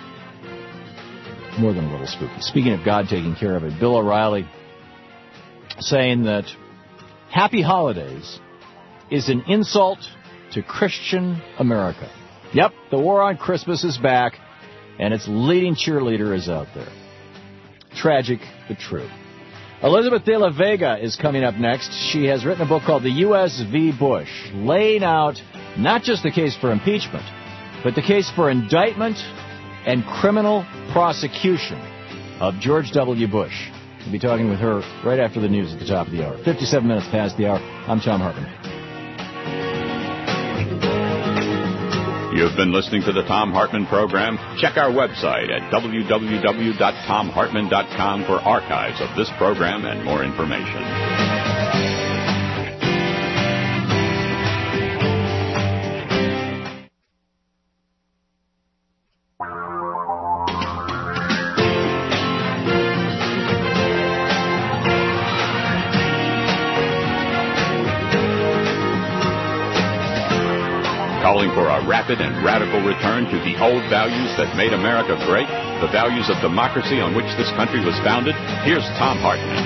More than a little spooky. Speaking of God taking care of it, Bill O'Reilly saying that Happy Holidays is an insult to Christian America. Yep, the war on Christmas is back, and its leading cheerleader is out there. Tragic, but true. Elizabeth de la Vega is coming up next. She has written a book called The U S v. Bush, laying out not just the case for impeachment, but the case for indictment and criminal prosecution of George W. Bush. We'll be talking with her right after the news at the top of the hour. fifty-seven minutes past the hour. I'm Thom Hartmann. You've been listening to the Thom Hartmann Program. Check our website at w w w dot thom hartmann dot com for archives of this program and more information. Calling for a rapid and radical return to the old values that made America great, the values of democracy on which this country was founded, here's Thom Hartmann.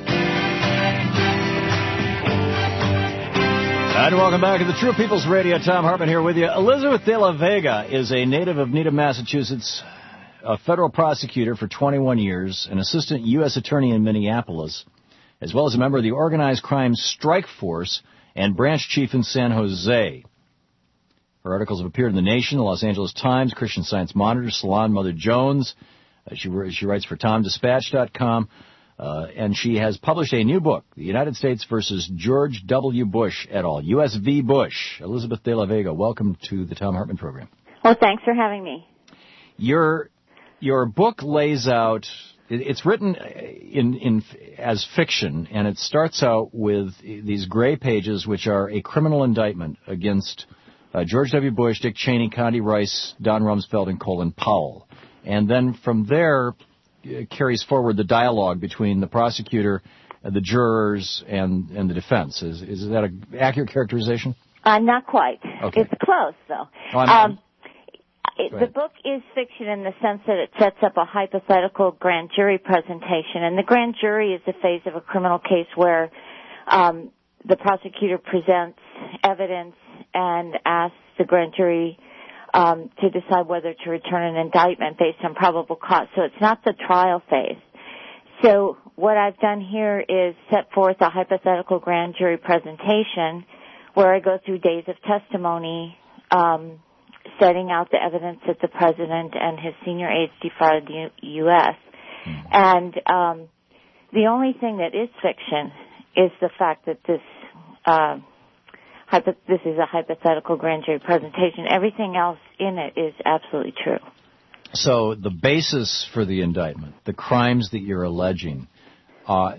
And welcome back to the True People's Radio. Thom Hartmann here with you. Elizabeth de la Vega is a native of Needham, Massachusetts, a federal prosecutor for twenty-one years, an assistant U S attorney in Minneapolis, as well as a member of the Organized Crime Strike Force and branch chief in San Jose. Her articles have appeared in The Nation, The Los Angeles Times, Christian Science Monitor, Salon Mother Jones. Uh, she, she writes for tom dispatch dot com, uh, and she has published a new book, The United States versus George W. Bush et al., U S v. Bush. Elizabeth de la Vega, welcome to the Thom Hartmann Program. Well, thanks for having me. Your your book lays out, it, it's written in, in as fiction, and it starts out with these gray pages, which are a criminal indictment against Uh, George W. Bush, Dick Cheney, Condi Rice, Don Rumsfeld, and Colin Powell. And then from there uh, carries forward the dialogue between the prosecutor, uh, the jurors, and, and the defense. Is, is that an accurate characterization? Uh, not quite. Okay. It's close, though. Oh, I'm, um, it, the book is fiction in the sense that it sets up a hypothetical grand jury presentation. And the grand jury is the phase of a criminal case where um, the prosecutor presents evidence and asks the grand jury um, to decide whether to return an indictment based on probable cause. So it's not the trial phase. So what I've done here is set forth a hypothetical grand jury presentation where I go through days of testimony, um, setting out the evidence that the president and his senior aides defrauded the U S And um, the only thing that is fiction is the fact that this uh, hypo- this is a hypothetical grand jury presentation. Everything else in it is absolutely true. So the basis for the indictment, the crimes that you're alleging, uh,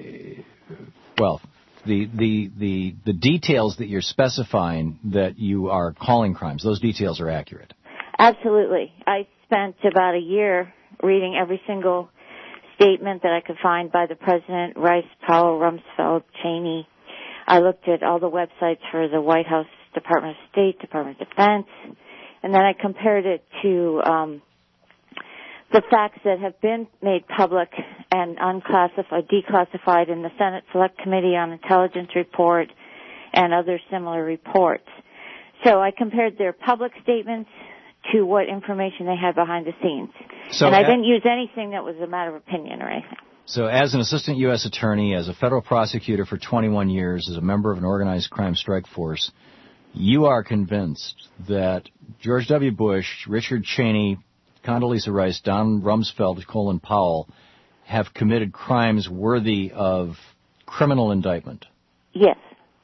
well, the, the the the details that you're specifying that you are calling crimes, those details are accurate. Absolutely. I spent about a year reading every single statement that I could find by the president, Rice, Powell, Rumsfeld, Cheney. I looked at all the websites for the White House, Department of State, Department of Defense, and then I compared it to um, the facts that have been made public and unclassified, declassified in the Senate Select Committee on Intelligence Report and other similar reports. So I compared their public statements to what information they had behind the scenes. So and I didn't use anything that was a matter of opinion or anything. So as an assistant U S attorney, as a federal prosecutor for twenty-one years, as a member of an organized crime strike force, you are convinced that George W. Bush, Richard Cheney, Condoleezza Rice, Don Rumsfeld, Colin Powell have committed crimes worthy of criminal indictment. Yes.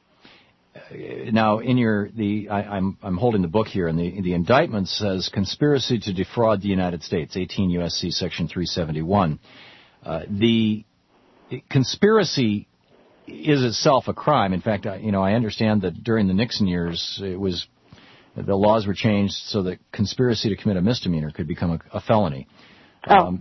Now, in your the I, I'm I'm holding the book here, and the the indictment says conspiracy to defraud the United States, eighteen U S C Section three seventy-one. Uh, the conspiracy is itself a crime. In fact, I, you know, I understand that during the Nixon years, it was the laws were changed so that conspiracy to commit a misdemeanor could become a, a felony. Oh. Um,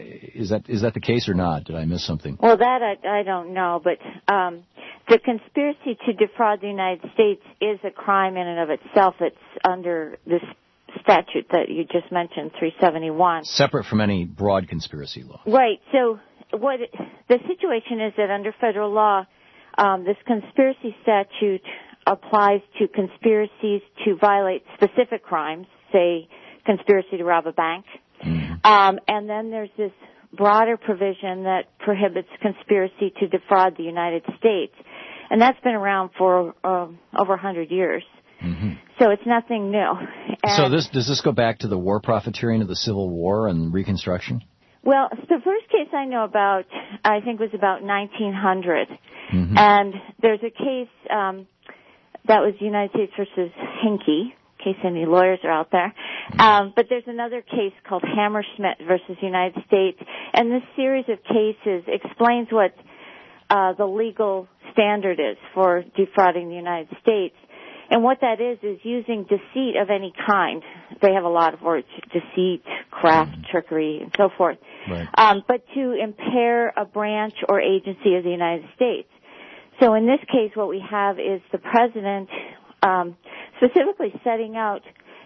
is that is that the case or not? Did I miss something? Well, that I, I don't know, but um, the conspiracy to defraud the United States is a crime in and of itself. It's under this statute that you just mentioned, three seventy-one. Separate from any broad conspiracy law. Right. So what it, the situation is that under federal law, um, this conspiracy statute applies to conspiracies to violate specific crimes, say conspiracy to rob a bank. Mm-hmm. Um, and then there's this broader provision that prohibits conspiracy to defraud the United States. And that's been around for uh, over one hundred years. Mm-hmm. So it's nothing new. And so this does this go back to the war profiteering of the Civil War and Reconstruction? Well, the first case I know about, I think, was about nineteen hundred. Mm-hmm. And there's a case um, that was United States versus Hinkey, in case any lawyers are out there. Mm-hmm. Um, but there's another case called Hammersmith versus United States. And this series of cases explains what uh, the legal standard is for defrauding the United States. And what that is, is using deceit of any kind. They have a lot of words, deceit, craft, mm-hmm. trickery, and so forth. Right. Um, but to impair a branch or agency of the United States. So in this case, what we have is the president um, specifically setting out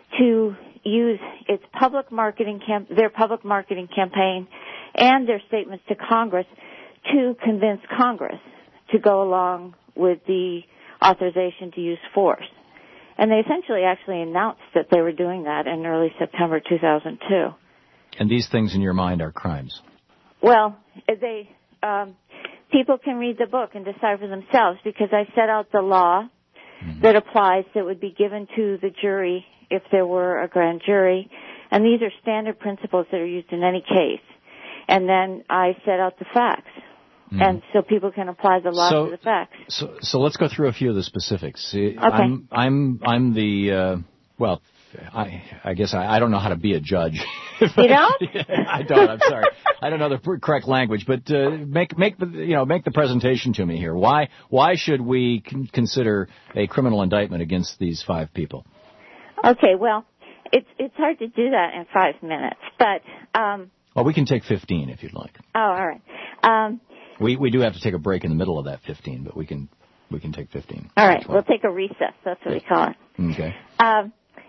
to use its public marketing camp- their public marketing campaign and their statements to Congress to convince Congress to go along with the authorization to use force. And they essentially actually announced that they were doing that in early September two thousand two. And these things in your mind are crimes? Well, they um, people can read the book and decide for themselves, because I set out the law mm-hmm. that applies that would be given to the jury if there were a grand jury. And these are standard principles that are used in any case. And then I set out the facts. Mm-hmm. And so people can apply the law so, to the facts. So, so let's go through a few of the specifics. See, okay. I'm, I'm, I'm the, uh, well, I, I guess I, I don't know how to be a judge. You don't? I don't. I'm sorry. I don't know the correct language, but uh, make, make the, you know, make the presentation to me here. Why, why should we con- consider a criminal indictment against these five people? Okay. Well, it's it's hard to do that in five minutes, but. Um, well, we can take fifteen if you'd like. Oh, all right. Um, We we do have to take a break in the middle of that fifteen, but we can we can take fifteen. All right, we'll take a recess. That's what we call it. Okay. Um,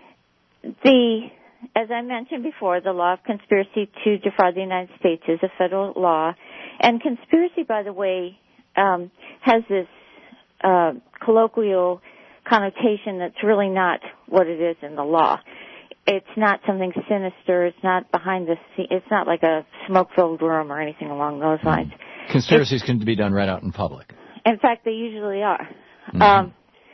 the as I mentioned before, the law of conspiracy to defraud the United States is a federal law, and conspiracy, by the way, um, has this uh, colloquial connotation that's really not what it is in the law. It's not something sinister. It's not behind the scene. It's not like a smoke-filled room or anything along those lines. Conspiracies it's, can be done right out in public. In fact, they usually are. Mm-hmm. Um,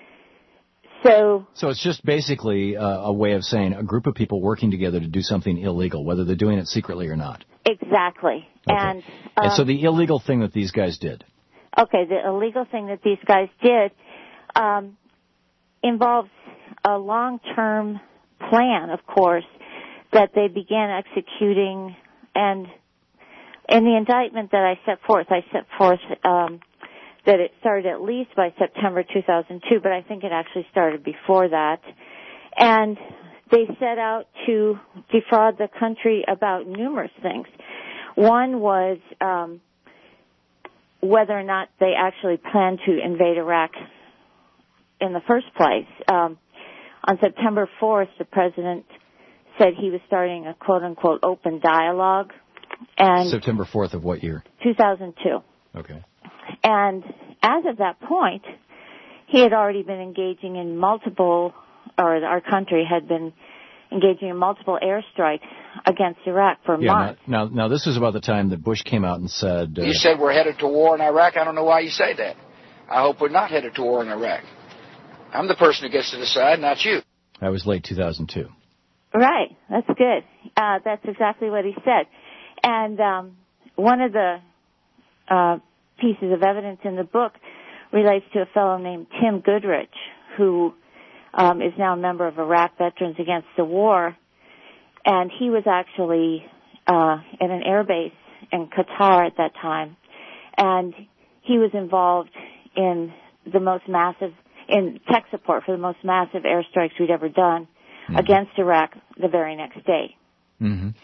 so, so it's just basically a, a way of saying a group of people working together to do something illegal, whether they're doing it secretly or not. Exactly. Okay. And, um, and so um, the illegal thing that these guys did. Okay, the illegal thing that these guys did um, involves a long-term plan, of course, that they began executing. And in the indictment that I set forth, I set forth um, that it started at least by September two thousand two, but I think it actually started before that. And they set out to defraud the country about numerous things. One was um, whether or not they actually planned to invade Iraq in the first place. Um, on September fourth, the president said he was starting a quote-unquote open dialogue. And September fourth of what year? two thousand two. Okay. And as of that point, he had already been engaging in multiple, or our country had been engaging in multiple airstrikes against Iraq for yeah, months. Now, now, now, this is about the time that Bush came out and said... Uh, you said we're headed to war in Iraq. I don't know why you say that. I hope we're not headed to war in Iraq. I'm the person who gets to decide, not you. That was late two thousand two. Right. That's good. Uh, that's exactly what he said. And um, one of the uh, pieces of evidence in the book relates to a fellow named Tim Goodrich, who um, is now a member of Iraq Veterans Against the War. And he was actually uh, at an air base in Qatar at that time. And he was involved in the most massive, in tech support for the most massive airstrikes we'd ever done mm-hmm. against Iraq the very next day. Mm-hmm.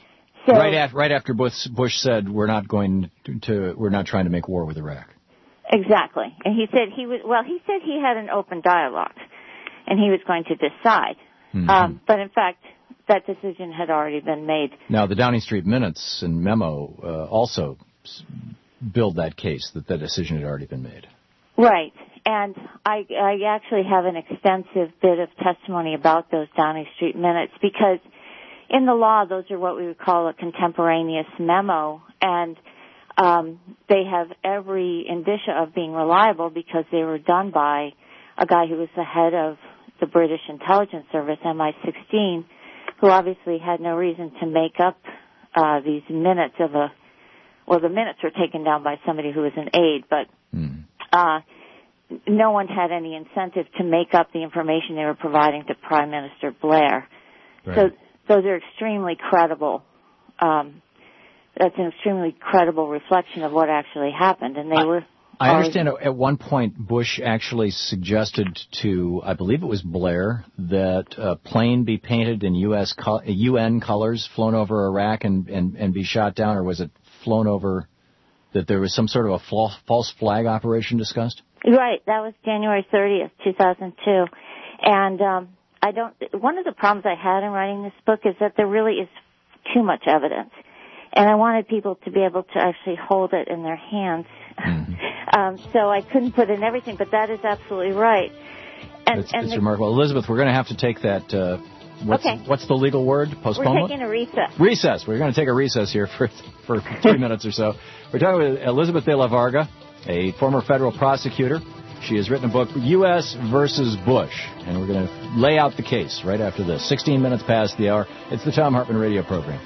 So, right after right after Bush, Bush said we're not going to, to we're not trying to make war with Iraq. Exactly, and he said he was well. He said he had an open dialogue, and he was going to decide. Mm-hmm. Um, but in fact, that decision had already been made. Now, the Downing Street minutes and memo uh, also build that case that that decision had already been made. Right, and I, I actually have an extensive bit of testimony about those Downing Street minutes because in the law, those are what we would call a contemporaneous memo, and um, they have every indicia of being reliable because they were done by a guy who was the head of the British Intelligence Service, M I sixteen, who obviously had no reason to make up uh, these minutes of a, well, the minutes were taken down by somebody who was an aide, but mm. uh, no one had any incentive to make up the information they were providing to Prime Minister Blair. Right. So those are extremely credible. Um, that's an extremely credible reflection of what actually happened, and they I, were. I understand at one point Bush actually suggested to, I believe it was Blair, that a plane be painted in U S co- U N colors, flown over Iraq and, and, and be shot down, or was it flown over, that there was some sort of a false, false flag operation discussed? Right, that was January thirtieth, two thousand two. And um, I don't, one of the problems I had in writing this book is that there really is too much evidence. And I wanted people to be able to actually hold it in their hands. Mm-hmm. um, so I couldn't put in everything, but that is absolutely right. And, it's and it's the, remarkable. Elizabeth, we're going to have to take that, uh, what's, okay. what's the legal word? Postponement? We're taking a recess. Recess. We're going to take a recess here for, for three minutes or so. We're talking with Elizabeth de la Varga, a former federal prosecutor. She has written a book, U S versus Bush, and we're going to lay out the case right after this. sixteen minutes past the hour. It's the Thom Hartmann Radio Program.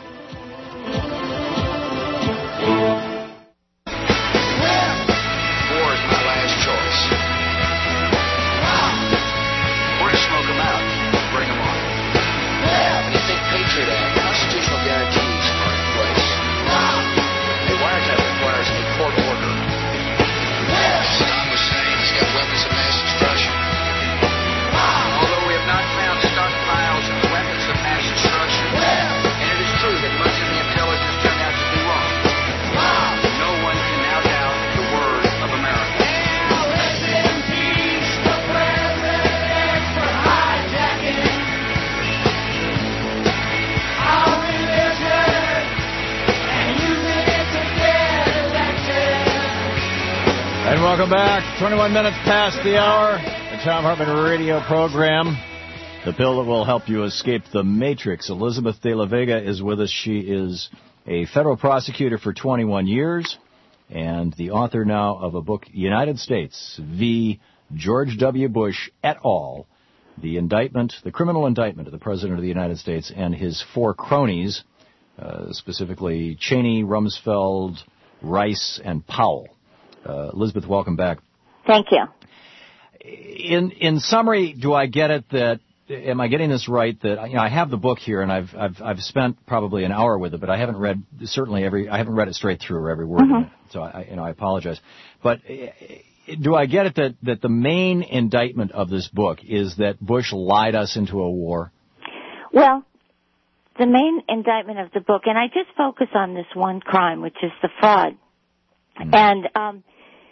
Welcome back. twenty-one minutes past the hour. The Thom Hartmann Radio Program. The pill that will help you escape the Matrix. Elizabeth de la Vega is with us. She is a federal prosecutor for twenty-one years and the author now of a book, United States v. George W. Bush et al., the indictment, the criminal indictment of the President of the United States and his four cronies, uh, specifically Cheney, Rumsfeld, Rice, and Powell. Uh, Elizabeth, welcome back. Thank you. In in summary, do I get it that, am I getting this right, that, you know, I have the book here and I've I've I've spent probably an hour with it, but I haven't read certainly every I haven't read it straight through or every word mm-hmm. in it. So I you know I apologize. But do I get it that that the main indictment of this book is that Bush lied us into a war? Well, the main indictment of the book, and I just focus on this one crime, which is the fraud. Mm-hmm. And um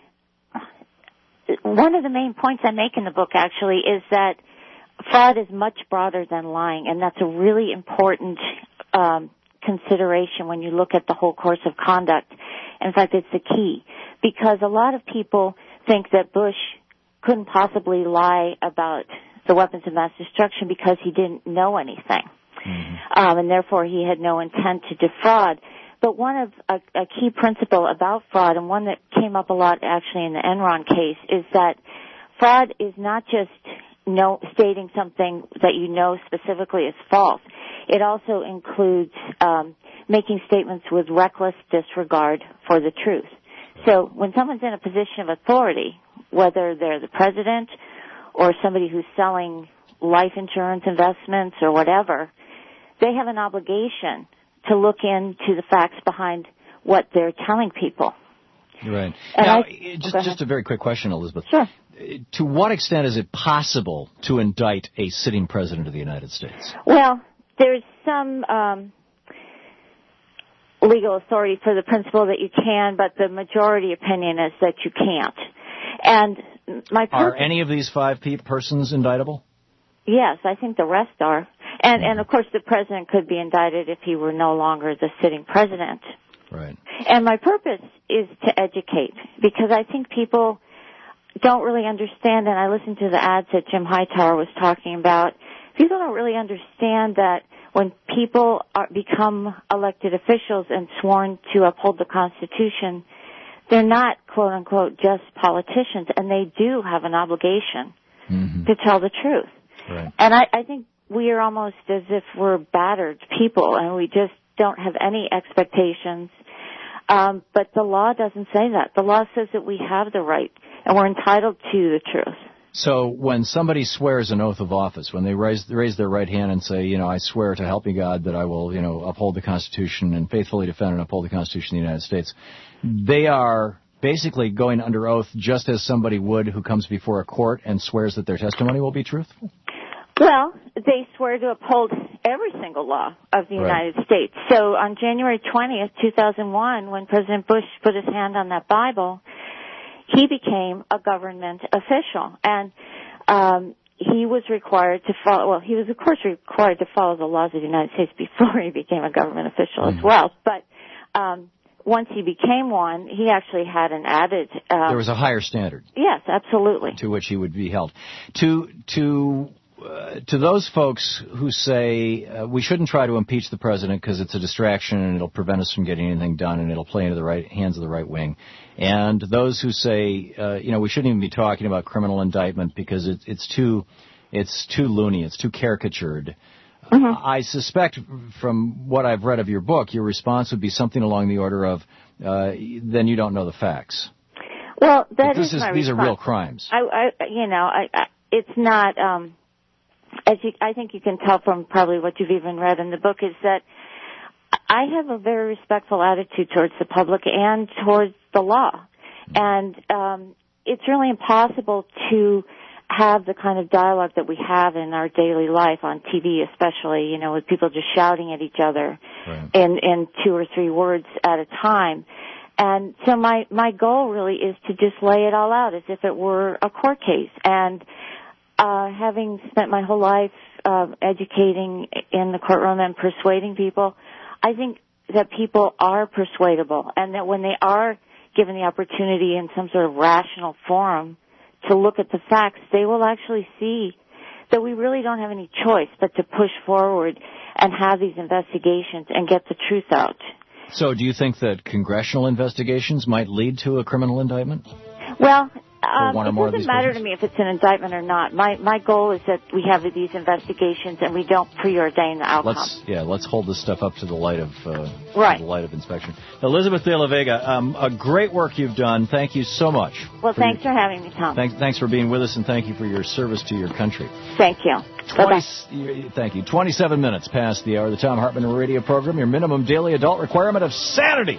one of the main points I make in the book, actually, is that fraud is much broader than lying, and that's a really important um, consideration when you look at the whole course of conduct. In fact, it's the key, because a lot of people think that Bush couldn't possibly lie about the weapons of mass destruction because he didn't know anything, mm-hmm. um, and therefore he had no intent to defraud. But one of a, a key principle about fraud, and one that came up a lot actually in the Enron case, is that fraud is not just know, stating something that you know specifically is false. It also includes um, making statements with reckless disregard for the truth. So when someone's in a position of authority, whether they're the president or somebody who's selling life insurance investments or whatever, they have an obligation to look into the facts behind what they're telling people. Right. And now, I, just, just a very quick question, Elizabeth. Sure. To what extent is it possible to indict a sitting president of the United States? Well, there's some, um, legal authority for the principle that you can, but the majority opinion is that you can't. And my purpose, are any of these five pe- persons indictable? Yes, I think the rest are. And, and of course, the president could be indicted if he were no longer the sitting president. Right. And my purpose is to educate, because I think people don't really understand, and I listened to the ads that Jim Hightower was talking about. People don't really understand that when people are, become elected officials and sworn to uphold the Constitution, they're not, quote unquote, just politicians, and they do have an obligation mm-hmm. to tell the truth. Right. And I, I think we are almost as if we're battered people, and we just don't have any expectations. Um, but the law doesn't say that. The law says that we have the right, and we're entitled to the truth. So when somebody swears an oath of office, when they raise, raise their right hand and say, you know, I swear to help me God that I will, you know, uphold the Constitution and faithfully defend and uphold the Constitution of the United States, they are basically going under oath just as somebody would who comes before a court and swears that their testimony will be truthful? Well, they swear to uphold every single law of the Right. United States. So on January twentieth, two thousand one, when President Bush put his hand on that Bible, he became a government official. And um, he was required to follow, well, he was, of course, required to follow the laws of the United States before he became a government official mm-hmm. as well. But um, once he became one, he actually had an added... Um, there was a higher standard. Yes, absolutely. To which he would be held. To... to Uh, to those folks who say uh, we shouldn't try to impeach the president because it's a distraction and it'll prevent us from getting anything done and it'll play into the right hands of the right wing, and those who say uh, you know we shouldn't even be talking about criminal indictment because it, it's too it's too loony, it's too caricatured. Mm-hmm. I suspect from what I've read of your book, your response would be something along the order of uh, then you don't know the facts. Well, that this is, is my these response. are real crimes. I, I you know I, I it's not. Um, As you, I think you can tell from probably what you've even read in the book, is that I have a very respectful attitude towards the public and towards the law. And um, it's really impossible to have the kind of dialogue that we have in our daily life, on T V especially, you know, with people just shouting at each other right. in, in two or three words at a time. And so my, my goal really is to just lay it all out as if it were a court case. And Uh, having spent my whole life uh, educating in the courtroom and persuading people, I think that people are persuadable, and that when they are given the opportunity in some sort of rational forum to look at the facts, they will actually see that we really don't have any choice but to push forward and have these investigations and get the truth out. So do you think that congressional investigations might lead to a criminal indictment? Well, Um, one or it more doesn't matter persons? to me if it's an indictment or not. My my goal is that we have these investigations and we don't preordain the outcome. Let's yeah, let's hold this stuff up to the light of uh, right. to the light of inspection. Elizabeth De La Vega, um, a great work you've done. Thank you so much. Well, for thanks your, for having me, Tom. Thanks, thanks for being with us, and thank you for your service to your country. Thank you. twenty, thank you. twenty-seven minutes past the hour. The Tom Hartman Radio Program. Your minimum daily adult requirement of sanity.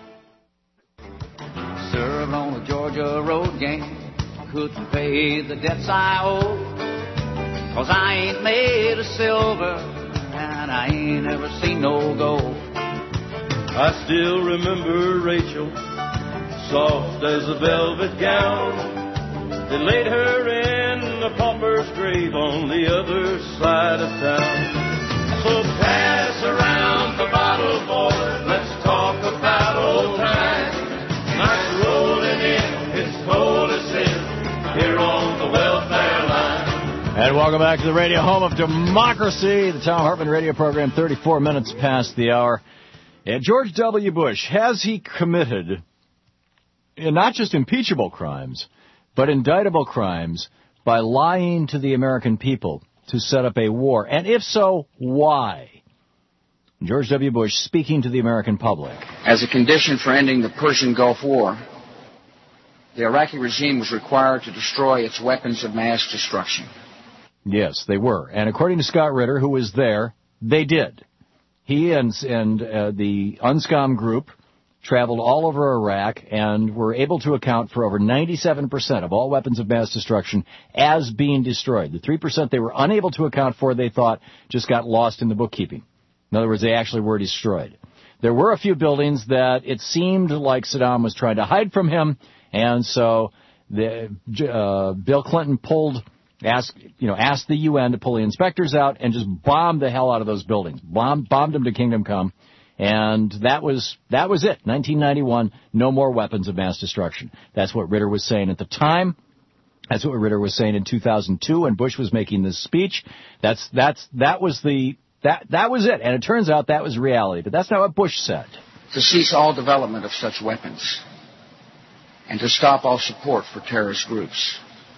Served on the Georgia road gang. Couldn't pay the debts I owe, 'cause I ain't made of silver, and I ain't ever seen no gold. I still remember Rachel, soft as a velvet gown. They laid her in the pauper's grave on the other side of town. So pass around the bottle, boy, let's talk about old times. Nights rolling in, it's cold as sin. Here on the welfare line. And welcome back to the radio home of democracy, the Tom Hartman Radio Program, thirty-four minutes past the hour. And George W. Bush, has he committed not just impeachable crimes, but indictable crimes by lying to the American people to set up a war? And if so, why? George W. Bush speaking to the American public. As a condition for ending the Persian Gulf War, the Iraqi regime was required to destroy its weapons of mass destruction. Yes, they were. And according to Scott Ritter, who was there, they did. He and, and uh, the UNSCOM group traveled all over Iraq and were able to account for over ninety-seven percent of all weapons of mass destruction as being destroyed. The three percent they were unable to account for, they thought, just got lost in the bookkeeping. In other words, they actually were destroyed. there were a few buildings that it seemed like Saddam was trying to hide from him, and so the, uh, Bill Clinton pulled, asked, you know, asked the U N to pull the inspectors out and just bombed the hell out of those buildings, bombed, bombed them to kingdom come, and that was that was it. nineteen ninety-one, no more weapons of mass destruction. That's what Ritter was saying at the time. That's what Ritter was saying in two thousand two when Bush was making this speech. That's that's that was the that that was it, and it turns out that was reality. But that's not what Bush said. To cease all development of such weapons, and to stop all support for terrorist groups.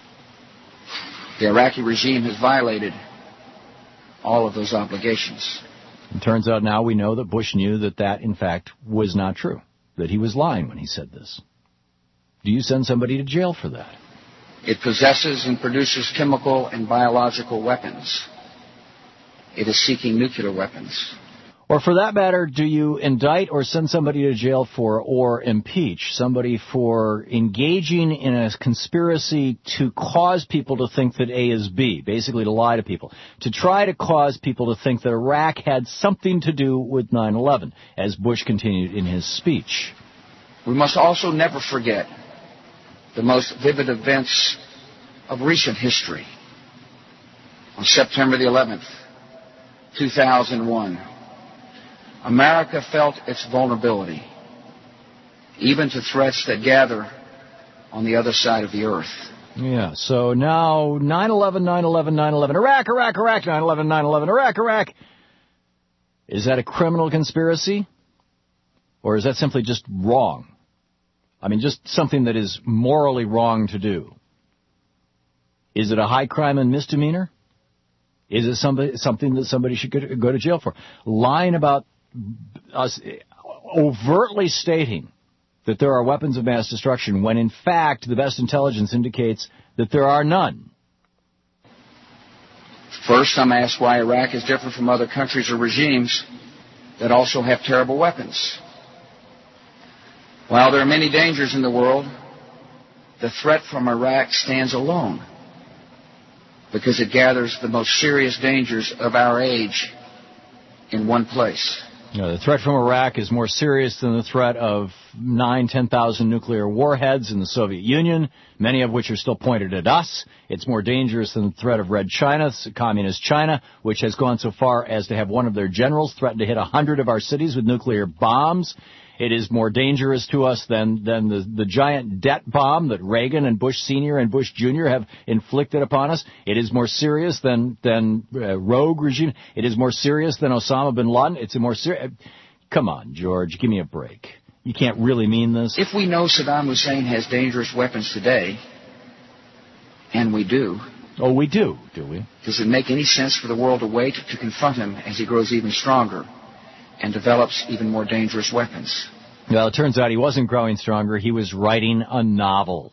The Iraqi regime has violated all of those obligations. It turns out now we know that Bush knew that that, in fact, was not true, that he was lying when he said this. Do you send somebody to jail for that? It possesses and produces chemical and biological weapons. It is seeking nuclear weapons. Or for that matter, do you indict or send somebody to jail for or impeach somebody for engaging in a conspiracy to cause people to think that A is B, basically to lie to people, to try to cause people to think that Iraq had something to do with nine eleven, as Bush continued in his speech? We must also never forget the most vivid events of recent history. On September the eleventh, two thousand one, America felt its vulnerability, even to threats that gather on the other side of the earth. Yeah, so now nine eleven, nine eleven, nine eleven, Iraq, Iraq, Iraq, nine eleven, nine eleven, Iraq, Iraq. Is that a criminal conspiracy? Or is that simply just wrong? I mean, just something that is morally wrong to do. Is it a high crime and misdemeanor? Is it somebody, something that somebody should go to jail for? Lying about us, overtly stating that there are weapons of mass destruction when, in fact, the best intelligence indicates that there are none. First, some ask why Iraq is different from other countries or regimes that also have terrible weapons. While there are many dangers in the world, the threat from Iraq stands alone because it gathers the most serious dangers of our age in one place. You know, the threat from Iraq is more serious than the threat of nine, ten thousand nuclear warheads in the Soviet Union, many of which are still pointed at us. It's more dangerous than the threat of Red China, communist China, which has gone so far as to have one of their generals threaten to hit a hundred of our cities with nuclear bombs. It is more dangerous to us than, than the, the giant debt bomb that Reagan and Bush Senior and Bush Junior have inflicted upon us. It is more serious than, than uh, rogue regime. It is more serious than Osama bin Laden. It's a more serious... Come on, George, give me a break. You can't really mean this. If we know Saddam Hussein has dangerous weapons today, and we do... Oh, we do, do we? Does it make any sense for the world to wait to confront him as he grows even stronger and develops even more dangerous weapons? Well, it turns out he wasn't growing stronger. He was writing a novel.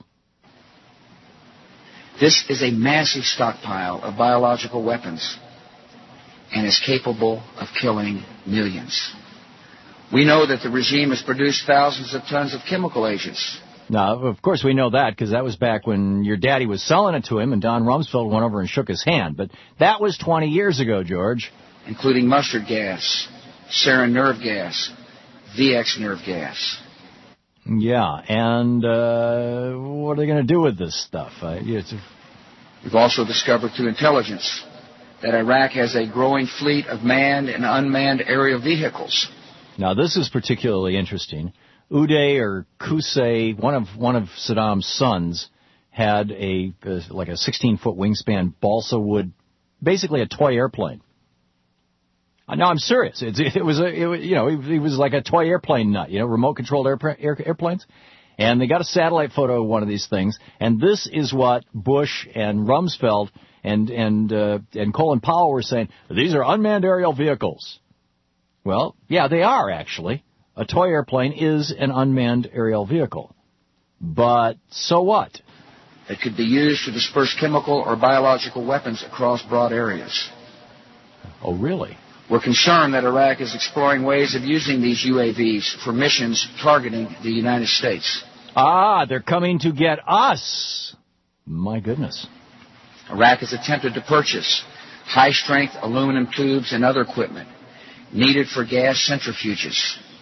This is a massive stockpile of biological weapons and is capable of killing millions. We know that the regime has produced thousands of tons of chemical agents. Now, of course, we know that because that was back when your daddy was selling it to him and Don Rumsfeld went over and shook his hand. But that was twenty years ago, George. Including mustard gas, sarin nerve gas, V X nerve gas. Yeah, and uh, what are they going to do with this stuff? Uh, it's a... We've also discovered through intelligence that Iraq has a growing fleet of manned and unmanned aerial vehicles. Now, this is particularly interesting. Uday or Qusay, one of one of Saddam's sons, had a, a like a sixteen-foot wingspan balsa wood, basically a toy airplane. No, I'm serious. It, it was a, it was, you know, he, he was like a toy airplane nut, you know, remote-controlled air, air, airplanes. And they got a satellite photo of one of these things, and this is what Bush and Rumsfeld and and uh, and Colin Powell were saying. These are unmanned aerial vehicles. Well, yeah, they are actually. A toy airplane is an unmanned aerial vehicle. But so what? It could be used to disperse chemical or biological weapons across broad areas. Oh, really? We're concerned that Iraq is exploring ways of using these U A Vs for missions targeting the United States. Ah, they're coming to get us. My goodness. Iraq has attempted to purchase high-strength aluminum tubes and other equipment needed for gas centrifuges.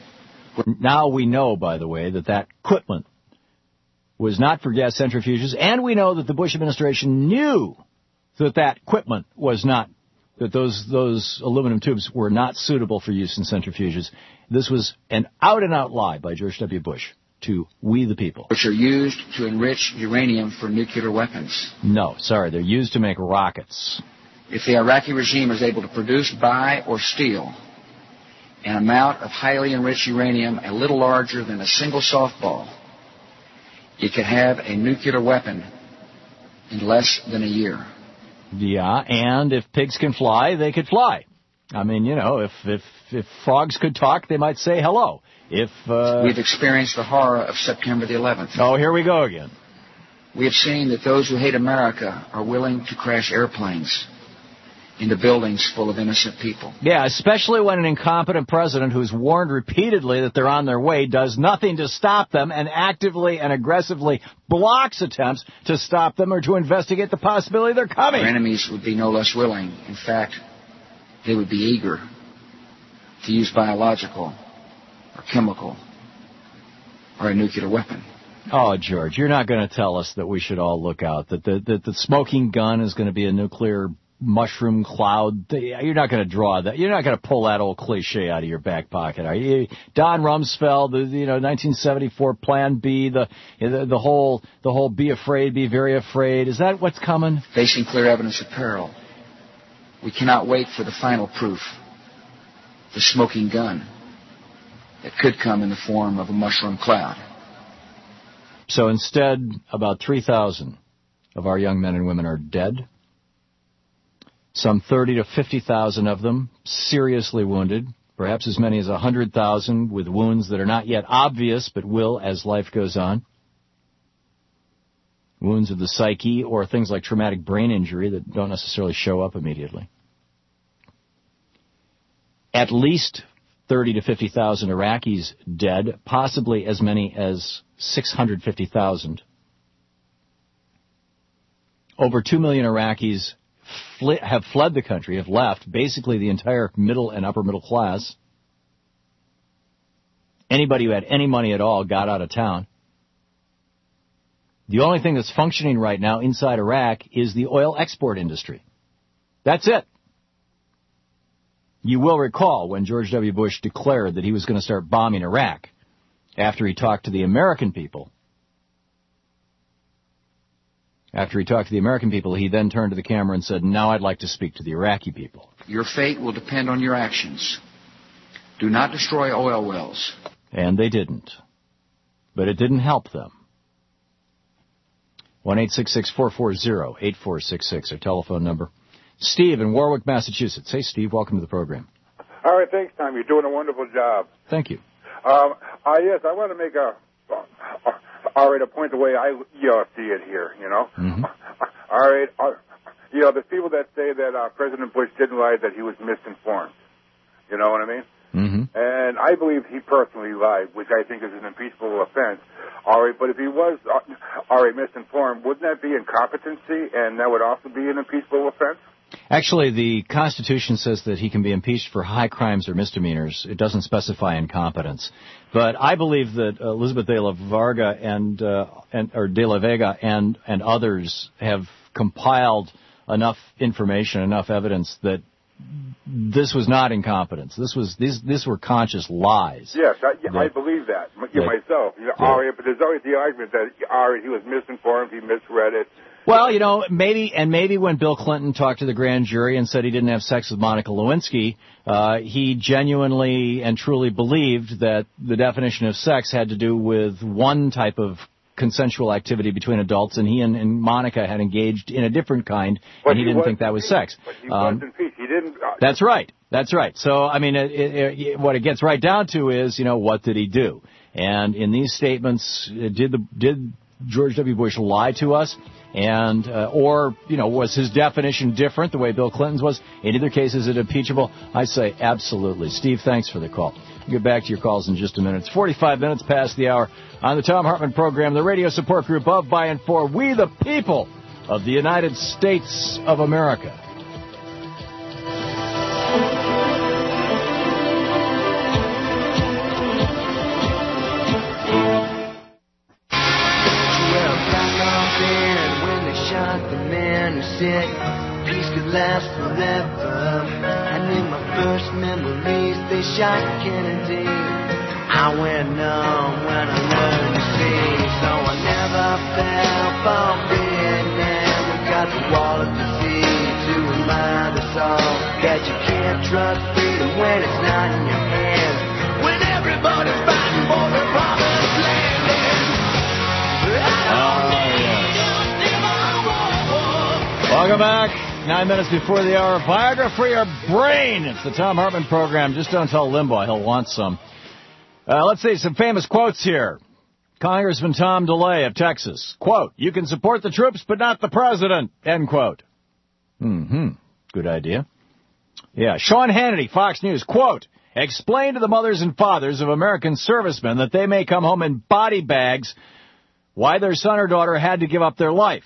Now we know, by the way, that that equipment was not for gas centrifuges, and we know that the Bush administration knew that that equipment was not, that those those aluminum tubes were not suitable for use in centrifuges. This was an out-and-out lie by George W. Bush to we the people. Which are used to enrich uranium for nuclear weapons. No, sorry, they're used to make rockets. If the Iraqi regime is able to produce, buy, or steal an amount of highly enriched uranium a little larger than a single softball, it could have a nuclear weapon in less than a year. Yeah, and if pigs can fly, they could fly. I mean, you know, if if, if frogs could talk, they might say hello. If uh... We've experienced the horror of September the eleventh. Oh, here we go again. We have seen that those who hate America are willing to crash airplanes into buildings full of innocent people. Yeah, especially when an incompetent president who's warned repeatedly that they're on their way does nothing to stop them and actively and aggressively blocks attempts to stop them or to investigate the possibility they're coming. Our enemies would be no less willing. In fact, they would be eager to use biological or chemical or a nuclear weapon. Oh, George, you're not going to tell us that we should all look out, that the, that the smoking gun is going to be a nuclear mushroom cloud. You're not going to draw that. You're not going to pull that old cliche out of your back pocket, are you? Don Rumsfeld, the you know nineteen seventy-four Plan B, the, the the whole the whole be afraid, be very afraid. Is that what's coming? Facing clear evidence of peril, we cannot wait for the final proof, the smoking gun that could come in the form of a mushroom cloud. So instead, about three thousand of our young men and women are dead. Some thirty to fifty thousand of them seriously wounded, perhaps as many as one hundred thousand with wounds that are not yet obvious but will as life goes on. Wounds of the psyche or things like traumatic brain injury that don't necessarily show up immediately. At least thirty to fifty thousand Iraqis dead, possibly as many as six hundred fifty thousand. Over two million Iraqis fl- have fled the country, have left, basically the entire middle and upper middle class. Anybody who had any money at all got out of town. The only thing that's functioning right now inside Iraq is the oil export industry. That's it. You will recall when George W. Bush declared that he was going to start bombing Iraq after he talked to the American people. After he talked to the American people, he then turned to the camera and said, now I'd like to speak to the Iraqi people. Your fate will depend on your actions. Do not destroy oil wells. And they didn't. But it didn't help them. one eight six six, four four zero, eight four six six, our telephone number. Steve in Warwick, Massachusetts. Hey, Steve, welcome to the program. All right, thanks, Tom. You're doing a wonderful job. Thank you. Um, uh, yes, I want to make a, uh, all right, a point the way I you know, see it here, you know. Mm-hmm. All right, uh, you know, the people that say that uh, President Bush didn't lie, that he was misinformed. You know what I mean? Mm-hmm. And I believe he personally lied, which I think is an impeachable offense. All right, but if he was, uh, all right, misinformed, wouldn't that be incompetency, and that would also be an impeachable offense? Actually, the Constitution says that he can be impeached for high crimes or misdemeanors. It doesn't specify incompetence. But I believe that Elizabeth de la Varga and, uh, and or de la Vega and, and others have compiled enough information, enough evidence that this was not incompetence. This was these these were conscious lies. Yes, I, yeah, that, I believe that, you that, myself. You know, yeah. All right, but there's always the argument that all right, he was misinformed, he misread it. Well, you know, maybe, and maybe when Bill Clinton talked to the grand jury and said he didn't have sex with Monica Lewinsky, uh, he genuinely and truly believed that the definition of sex had to do with one type of consensual activity between adults, and he and, and Monica had engaged in a different kind, but and he, he didn't think that was sex. But he um, was impeached. He didn't. Uh, that's right. That's right. So, I mean, it, it, it, what it gets right down to is, you know, what did he do? And in these statements, did the did George W. Bush lie to us? And, uh, or, you know, was his definition different the way Bill Clinton's was? In either case, is it impeachable? I say absolutely. Steve, thanks for the call. We'll get back to your calls in just a minute. It's forty-five minutes past the hour on the Thom Hartmann program, the radio support group of, by, and for we the people of the United States of America. first memories, they shot Kennedy. I went numb when I learned to see. So I never fell for Vietnam. We got the wall of disease to remind us all that you can't trust freedom when it's not in your hands. When everybody's fighting for the promised land. Oh, yes. Welcome back. Nine minutes before the hour. Viagra for your brain. It's the Thom Hartmann program. Just don't tell Limbaugh. He'll want some. Uh, let's see some famous quotes here. Congressman Tom DeLay of Texas. Quote, you can support the troops, but not the president. End quote. Mm-hmm. Good idea. Yeah. Sean Hannity, Fox News. Quote, explain to the mothers and fathers of American servicemen that they may come home in body bags why their son or daughter had to give up their life.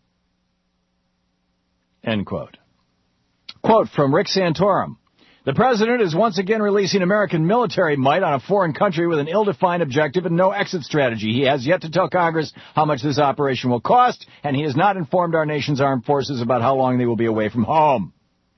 End quote. Quote from Rick Santorum. The president is once again releasing American military might on a foreign country with an ill-defined objective and no exit strategy. He has yet to tell Congress how much this operation will cost, and he has not informed our nation's armed forces about how long they will be away from home.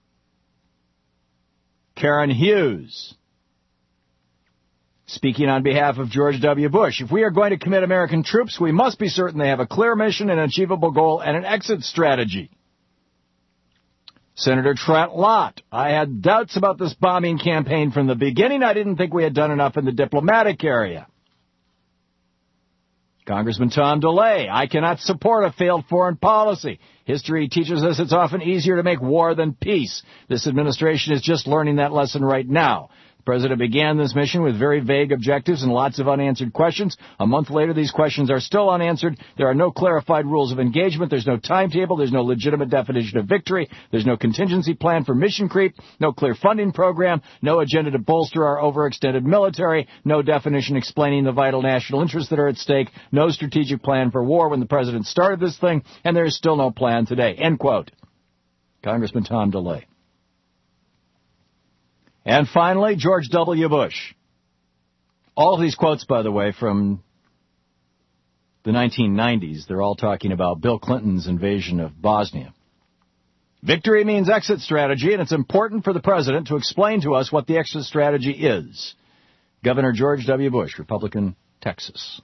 Karen Hughes, speaking on behalf of George W. Bush. If we are going to commit American troops, we must be certain they have a clear mission, an achievable goal, and an exit strategy. Senator Trent Lott, I had doubts about this bombing campaign from the beginning. I didn't think we had done enough in the diplomatic area. Congressman Tom DeLay, I cannot support a failed foreign policy. History teaches us it's often easier to make war than peace. This administration is just learning that lesson right now. The president began this mission with very vague objectives and lots of unanswered questions. A month later, these questions are still unanswered. There are no clarified rules of engagement. There's no timetable. There's no legitimate definition of victory. There's no contingency plan for mission creep. No clear funding program. No agenda to bolster our overextended military. No definition explaining the vital national interests that are at stake. No strategic plan for war when the president started this thing. And there is still no plan today. End quote. Congressman Tom DeLay. And finally, George W. Bush. All of these quotes, by the way, from the nineteen nineties, they're all talking about Bill Clinton's invasion of Bosnia. Victory means exit strategy, and it's important for the president to explain to us what the exit strategy is. Governor George W. Bush, Republican, Texas.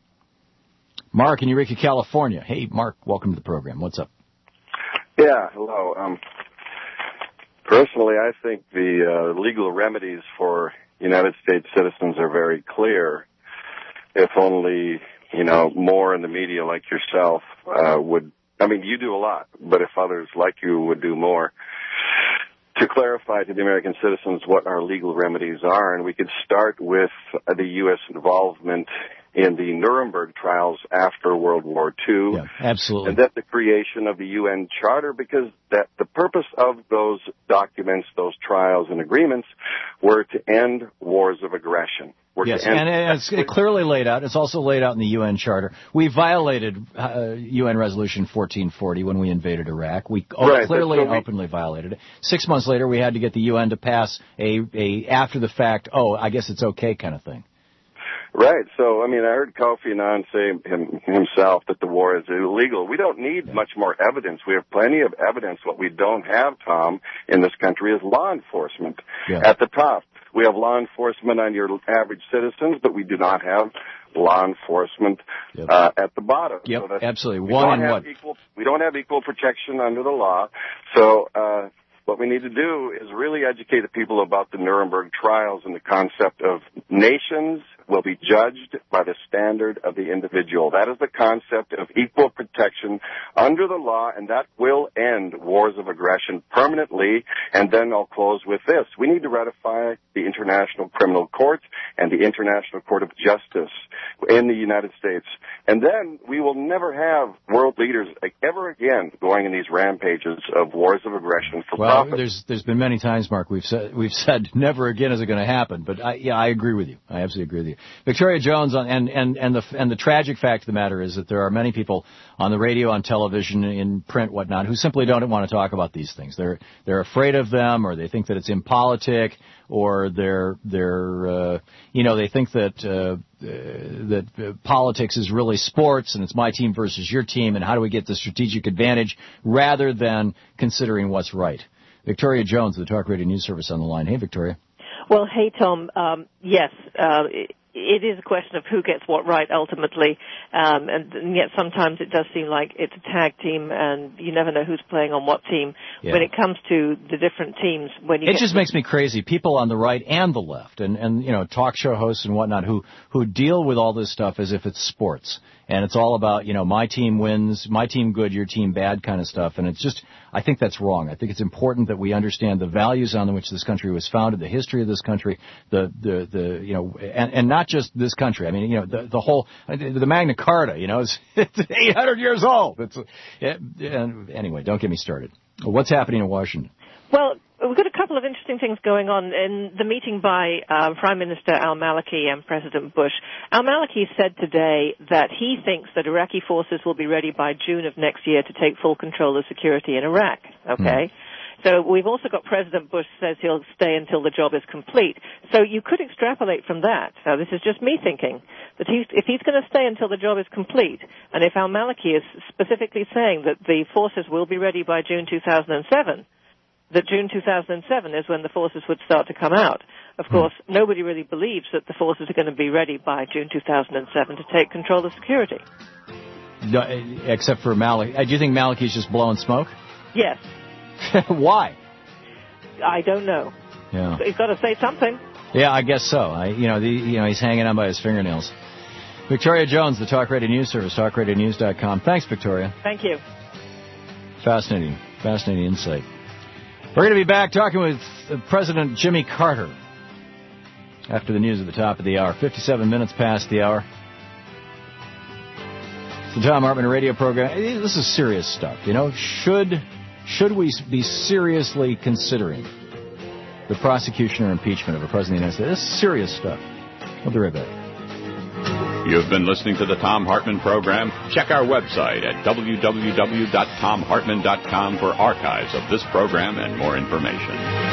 Mark in Eureka, California. Hey, Mark, welcome to the program. What's up? Yeah, hello. Um, personally, I think the uh, legal remedies for United States citizens are very clear. If only, you know, more in the media like yourself uh, would, I mean, you do a lot, but if others like you would do more to clarify to the American citizens what our legal remedies are. And we could start with uh, the U S involvement in the Nuremberg trials after World War Two. Yeah, absolutely. And then the creation of the U N Charter, because that the purpose of those documents, those trials and agreements, were to end wars of aggression. Were Yes, to end and it's it clearly laid out. It's also laid out in the U N Charter. We violated uh, U N Resolution fourteen forty when we invaded Iraq. We Right, clearly so and we- openly violated it. Six months later, we had to get the U N to pass a, a after-the-fact, oh, I guess it's okay kind of thing. Right. So, I mean, I heard Kofi Annan say him, himself that the war is illegal. We don't need yeah. much more evidence. We have plenty of evidence. What we don't have, Tom, in this country is law enforcement yeah. at the top. We have law enforcement on your average citizens, but we do not have law enforcement yep. uh, at the bottom. Yep, so absolutely. We One don't and have one. Equal, we don't have equal protection under the law. So, uh, what we need to do is really educate the people about the Nuremberg trials and the concept of nations will be judged by the standard of the individual. That is the concept of equal protection under the law, and that will end wars of aggression permanently. And then I'll close with this. We need to ratify the International Criminal Court and the International Court of Justice in the United States. And then we will never have world leaders ever again going in these rampages of wars of aggression for Well, profit. there's there's been many times, Mark, we've said we've said never again is it going to happen. But I, yeah, I agree with you. I absolutely agree with you. Victoria Jones, on, and and and the and the tragic fact of the matter is that there are many people on the radio, on television, in print, whatnot, who simply don't want to talk about these things. They're they're afraid of them, or they think that it's impolitic, or they're they're uh, you know they think that uh, uh, that uh, politics is really sports and it's my team versus your team, and how do we get the strategic advantage rather than considering what's right. Victoria Jones, the Talk Radio News Service, on the line. Hey, Victoria. Well, hey, Tom. Um, yes, uh, it, it is a question of who gets what right ultimately, um, and, and yet sometimes it does seem like it's a tag team, and you never know who's playing on what team. Yeah. When it comes to the different teams, when you it get just to, makes me crazy. People on the right and the left, and and you know, talk show hosts and whatnot, who who deal with all this stuff as if it's sports, and it's all about, you know, my team wins, my team good, your team bad kind of stuff, and it's just, I think that's wrong. I think it's important that we understand the values on which this country was founded, the history of this country, the the the you know, and, and not just this country. I mean, you know, the the whole the Magna Carta, you know, it's, it's eight hundred years old. It's it, and anyway, don't get me started. What's happening in Washington? Well, we've got a couple of interesting things going on in the meeting by uh, Prime Minister al-Maliki and President Bush. Al-Maliki said today that he thinks that Iraqi forces will be ready by June of next year to take full control of security in Iraq. Okay? Hmm. So we've also got President Bush says he'll stay until the job is complete. So you could extrapolate from that. Now, this is just me thinking that he's, if he's going to stay until the job is complete, and if al-Maliki is specifically saying that the forces will be ready by June two thousand seven, that June two thousand seven is when the forces would start to come out. Of course, hmm. nobody really believes that the forces are going to be ready by June two thousand seven to take control of security. No, except for Maliki. Do you think Maliki's just blowing smoke? Yes. Why? I don't know. Yeah. He's got to say something. Yeah, I guess so. I, you know, the, you know, he's hanging on by his fingernails. Victoria Jones, the Talk Radio News Service, talk radio news dot com. Thanks, Victoria. Thank you. Fascinating, fascinating insight. We're going to be back talking with President Jimmy Carter after the news at the top of the hour. fifty-seven minutes past the hour. It's the Thom Hartmann radio program. This is serious stuff, you know. Should should we be seriously considering the prosecution or impeachment of a president of the United States? This is serious stuff. We'll be right back. You've been listening to the Thom Hartmann program. Check our website at w w w dot tom hartmann dot com for archives of this program and more information.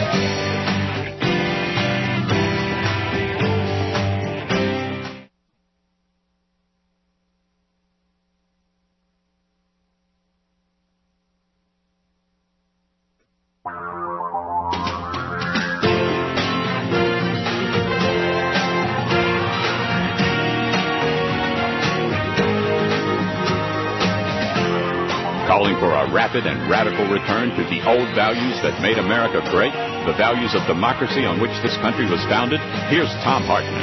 Calling for a rapid and radical return to the old values that made America great, the values of democracy on which this country was founded, here's Thom Hartmann.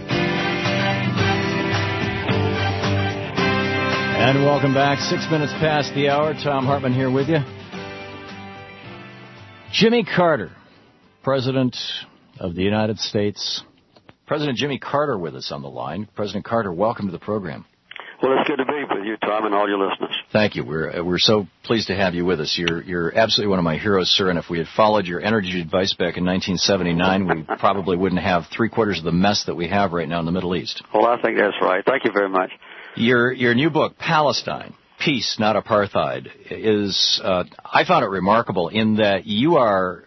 And welcome back. Six minutes past the hour. Thom Hartmann here with you. Jimmy Carter, President of the United States. President Jimmy Carter with us on the line. President Carter, welcome to the program. Well, it's good to be with you, Tom, and all your listeners. Thank you. We're we're so pleased to have you with us. You're you're absolutely one of my heroes, sir. And if we had followed your energy advice back in nineteen seventy-nine, we probably wouldn't have three quarters of the mess that we have right now in the Middle East. Well, I think that's right. Thank you very much. Your your new book, Palestine, Peace, Not Apartheid, is uh, I found it remarkable in that you are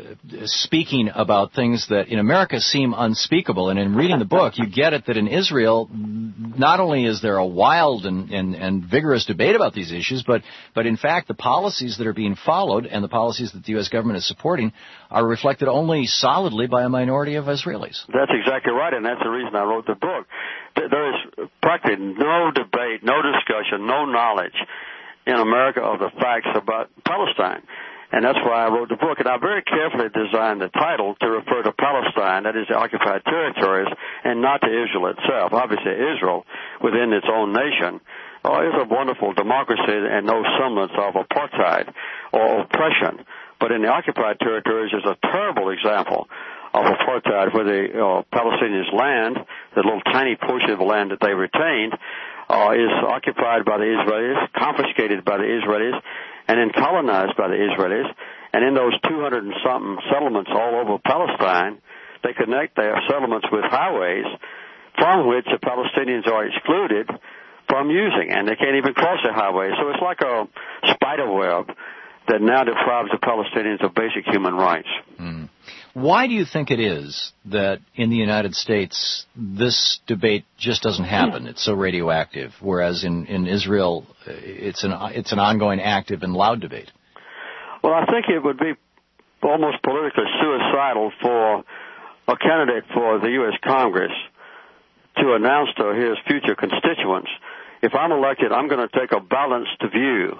speaking about things that in America seem unspeakable. And in reading the book, you get it that in Israel, not only is there a wild and, and, and vigorous debate about these issues, but, but in fact, the policies that are being followed and the policies that the U S government is supporting are reflected only solidly by a minority of Israelis. That's exactly right, and that's the reason I wrote the book. There is practically no debate, no discussion, no knowledge in America of the facts about Palestine. And that's why I wrote the book. And I very carefully designed the title to refer to Palestine, that is the occupied territories, and not to Israel itself. Obviously, Israel, within its own nation, uh, is a wonderful democracy and no semblance of apartheid or oppression. But in the occupied territories is a terrible example of apartheid where the uh, Palestinians' land, the little tiny portion of the land that they retained, uh, is occupied by the Israelis, confiscated by the Israelis, and then colonized by the Israelis. And in those two hundred and something settlements all over Palestine, they connect their settlements with highways from which the Palestinians are excluded from using, and they can't even cross the highway. So it's like a spider web that now deprives the Palestinians of basic human rights. Mm. Why do you think it is that in the United States this debate just doesn't happen? It's so radioactive, whereas in, in Israel it's an it's an ongoing, active, and loud debate. Well, I think it would be almost politically suicidal for a candidate for the U S Congress to announce to his future constituents, if I'm elected, I'm going to take a balanced view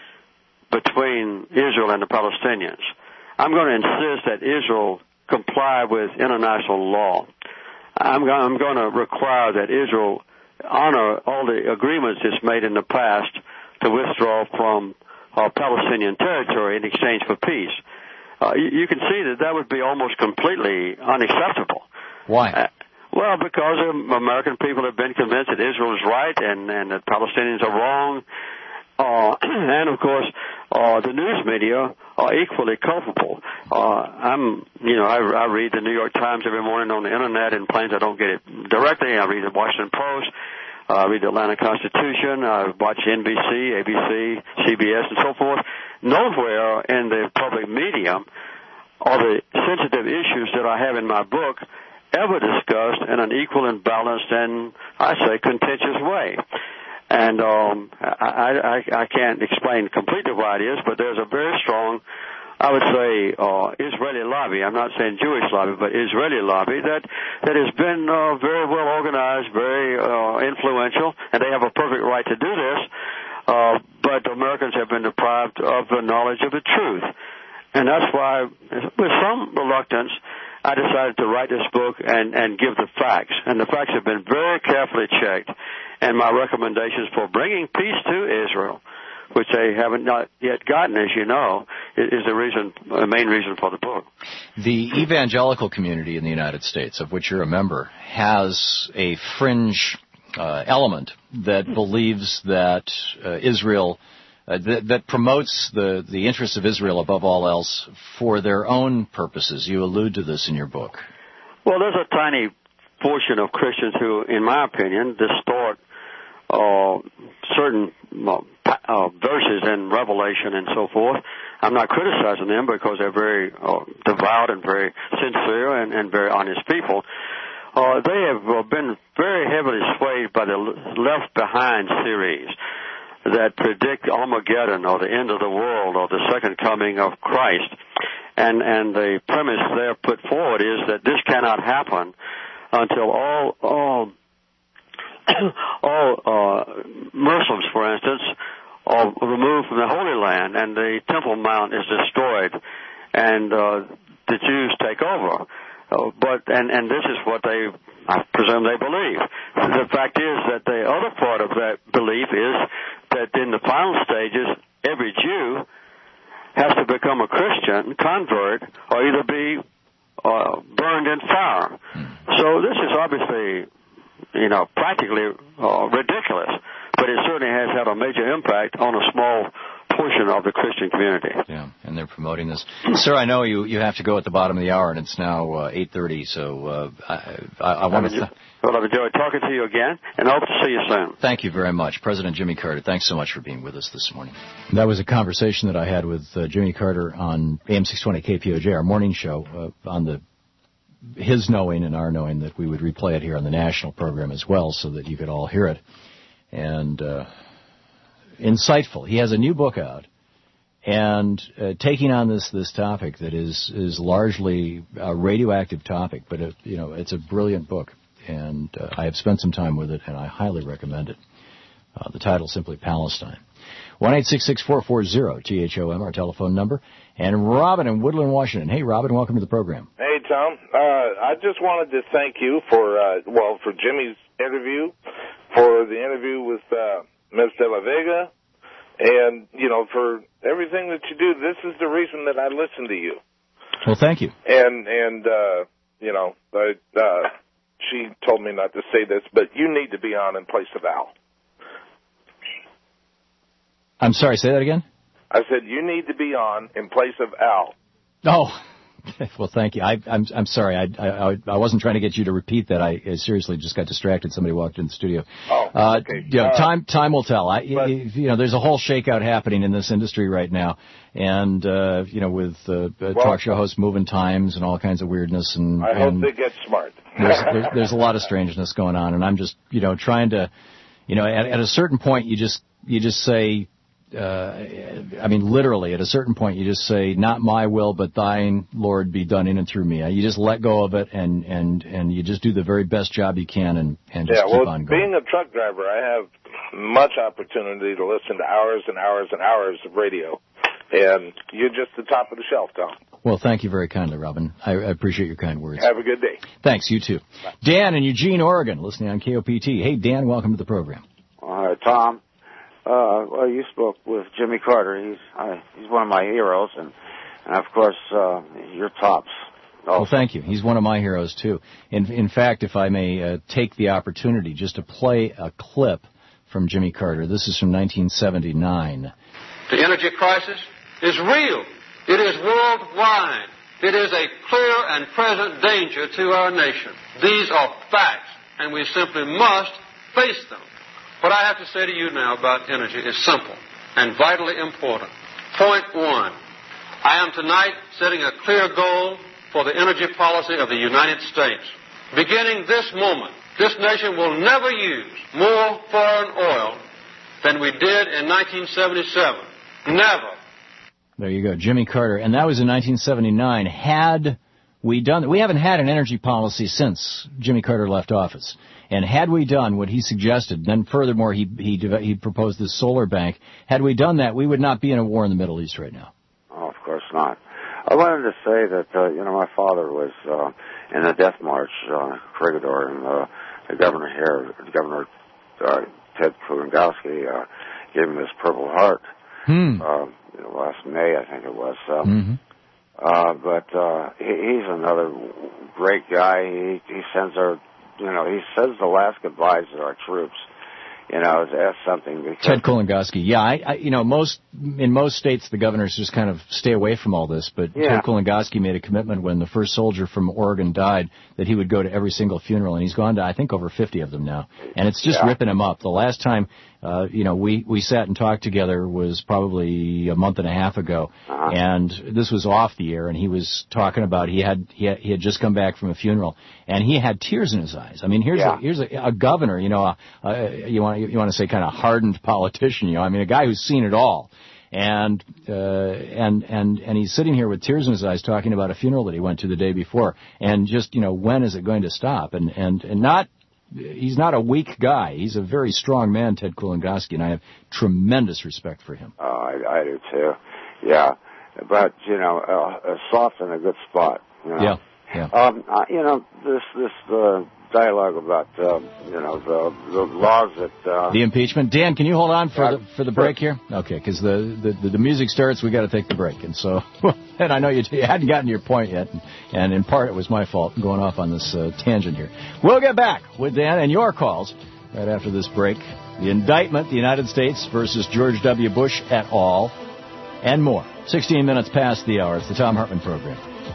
between Israel and the Palestinians. I'm going to insist that Israel comply with international law. I'm going, I'm going to require that Israel honor all the agreements it's made in the past to withdraw from uh, Palestinian territory in exchange for peace. Uh, you, you can see that that would be almost completely unacceptable. Why? Uh, well, because um, American people have been convinced that Israel is right and, and that Palestinians are wrong. Uh, and, of course, uh, the news media are equally culpable. Uh, I'm, you know, I, I read the New York Times every morning on the Internet in planes. I don't get it directly. I read the Washington Post. Uh, I read the Atlanta Constitution. I watch N B C, A B C, C B S, and so forth. Nowhere in the public media are the sensitive issues that I have in my book ever discussed in an equal and balanced and, I say, contentious way. And um, I, I, I can't explain completely why it is, but there's a very strong, I would say, uh, Israeli lobby. I'm not saying Jewish lobby, but Israeli lobby that that has been uh, very well organized, very uh, influential, and they have a perfect right to do this. Uh, but Americans have been deprived of the knowledge of the truth, and that's why, with some reluctance, I decided to write this book and, and give the facts. And the facts have been very carefully checked. And my recommendations for bringing peace to Israel, which they haven't not yet gotten, as you know, is the reason, the main reason for the book. The evangelical community in the United States, of which you're a member, has a fringe uh, element that believes that uh, Israel Uh, that, that promotes the, the interests of Israel above all else for their own purposes. You allude to this in your book. Well, there's a tiny portion of Christians who, in my opinion, distort uh, certain uh, uh, verses in Revelation and so forth. I'm not criticizing them because they're very uh, devout and very sincere and, and very honest people. Uh, they have uh, been very heavily swayed by the Left Behind series that predict Armageddon or the end of the world or the second coming of Christ. And and the premise there put forward is that this cannot happen until all all all uh, Muslims, for instance, are removed from the Holy Land and the Temple Mount is destroyed and uh, the Jews take over. Uh, but and and this is what they, I presume, they believe. The fact is that the other part of that belief is that in the final stages, every Jew has to become a Christian convert or either be uh, burned in fire. So this is obviously, you know, practically uh, ridiculous, but it certainly has had a major impact on a small portion of the Christian community. Yeah, and they're promoting this. Sir, I know you, you have to go at the bottom of the hour, and it's now uh, eight thirty, so uh, I, I, I want to... Th- well, I've enjoyed talking to you again, and I hope to see you soon. Thank you very much. President Jimmy Carter, thanks so much for being with us this morning. That was a conversation that I had with uh, Jimmy Carter on A M six twenty K P O J, our morning show, uh, on the his knowing and our knowing that we would replay it here on the national program as well so that you could all hear it. And... Uh, insightful. He has a new book out, and uh, taking on this this topic that is is largely a radioactive topic, but it, you know it's a brilliant book, and uh, I have spent some time with it, and I highly recommend it. Uh, the title simply Palestine. One eight six six four four zero T H O M, our telephone number, and Robin in Woodland, Washington. Hey, Robin, welcome to the program. Hey, Tom. Uh, I just wanted to thank you for uh, well for Jimmy's interview, for the interview with. Uh, Miz De La Vega, and, you know, for everything that you do. This is the reason that I listen to you. Well, thank you. And, and uh, you know, I, uh, she told me not to say this, but you need to be on in place of Al. I'm sorry, say that again? I said you need to be on in place of Al. Oh, well, thank you. I, I'm I'm sorry. I, I I wasn't trying to get you to repeat that. I, I seriously just got distracted. Somebody walked in the studio. Oh, uh, okay. You know, uh, time time will tell. I, but, you know, there's a whole shakeout happening in this industry right now, and uh, you know, with uh, well, talk show hosts moving times and all kinds of weirdness. And I and hope they get smart. there's, there's there's a lot of strangeness going on, and I'm just you know trying to, you know, at, at a certain point, you just you just say, uh, I mean, literally, at a certain point, you just say, not my will, but thine, Lord, be done in and through me. You just let go of it, and, and, and you just do the very best job you can and, and just yeah, keep well, on going. Being a truck driver, I have much opportunity to listen to hours and hours and hours of radio. And you're just the top of the shelf, Tom. Well, thank you very kindly, Robin. I, I appreciate your kind words. Have a good day. Thanks, you too. Bye. Dan in Eugene, Oregon, listening on K O P T. Hey, Dan, welcome to the program. All right, Tom. Uh, well, you spoke with Jimmy Carter. He's I, he's one of my heroes, and, and of course, uh, your tops. Also. Well, thank you. He's one of my heroes, too. In, in fact, if I may uh, take the opportunity just to play a clip from Jimmy Carter. This is from nineteen seventy-nine. The energy crisis is real. It is worldwide. It is a clear and present danger to our nation. These are facts, and we simply must face them. What I have to say to you now about energy is simple and vitally important. Point one, I am tonight setting a clear goal for the energy policy of the United States. Beginning this moment, this nation will never use more foreign oil than we did in nineteen seventy-seven. Never. There you go, Jimmy Carter. And that was in nineteen seventy-nine. Had we done that, we haven't had an energy policy since Jimmy Carter left office. And had we done what he suggested, then furthermore, he he he proposed this solar bank. Had we done that, we would not be in a war in the Middle East right now. Oh, of course not. I wanted to say that, uh, you know, my father was uh, in the Death March, uh, Corregidor, and uh, the governor here, Governor uh, Ted Kulongoski, uh, gave him this Purple Heart. Hmm. Uh, you know, last May, I think it was. Uh, mm-hmm. uh, but uh, he, he's another great guy. He, he sends our, you know, he says the last goodbyes to our troops. You know, that's something. Because Ted Kulongoski. Yeah, I, I, you know, most in most states the governors just kind of stay away from all this. But yeah. Ted Kulongoski made a commitment when the first soldier from Oregon died that he would go to every single funeral, and he's gone to I think over fifty of them now, and it's just yeah. ripping him up. The last time, uh, you know, we we sat and talked together was probably a month and a half ago, uh-huh. and this was off the air, and he was talking about he had he had, he had just come back from a funeral, and he had tears in his eyes. I mean, here's yeah. a, here's a, a governor, you know, uh, you want you want to say kind of hardened politician, you know, I mean, a guy who's seen it all. And, uh, and, and, and he's sitting here with tears in his eyes talking about a funeral that he went to the day before. And just, you know, when is it going to stop? And, and, and not, he's not a weak guy. He's a very strong man, Ted Kulongoski, and I have tremendous respect for him. Oh, I, I do too. Yeah. But, you know, uh, soft in a good spot. You know? Yeah. Yeah. Um, uh, you know, this, this, uh, dialogue about, uh, you know, the, the laws that, uh... The impeachment. Dan, can you hold on for uh, the, for the break here? Okay, because the, the, the music starts, we got to take the break. And so, and I know you, you hadn't gotten to your point yet, and, and in part it was my fault going off on this uh, tangent here. We'll get back with Dan and your calls right after this break. The indictment, the United States versus George W. Bush et al., and more. sixteen minutes past the hour. It's the Thom Hartmann Program.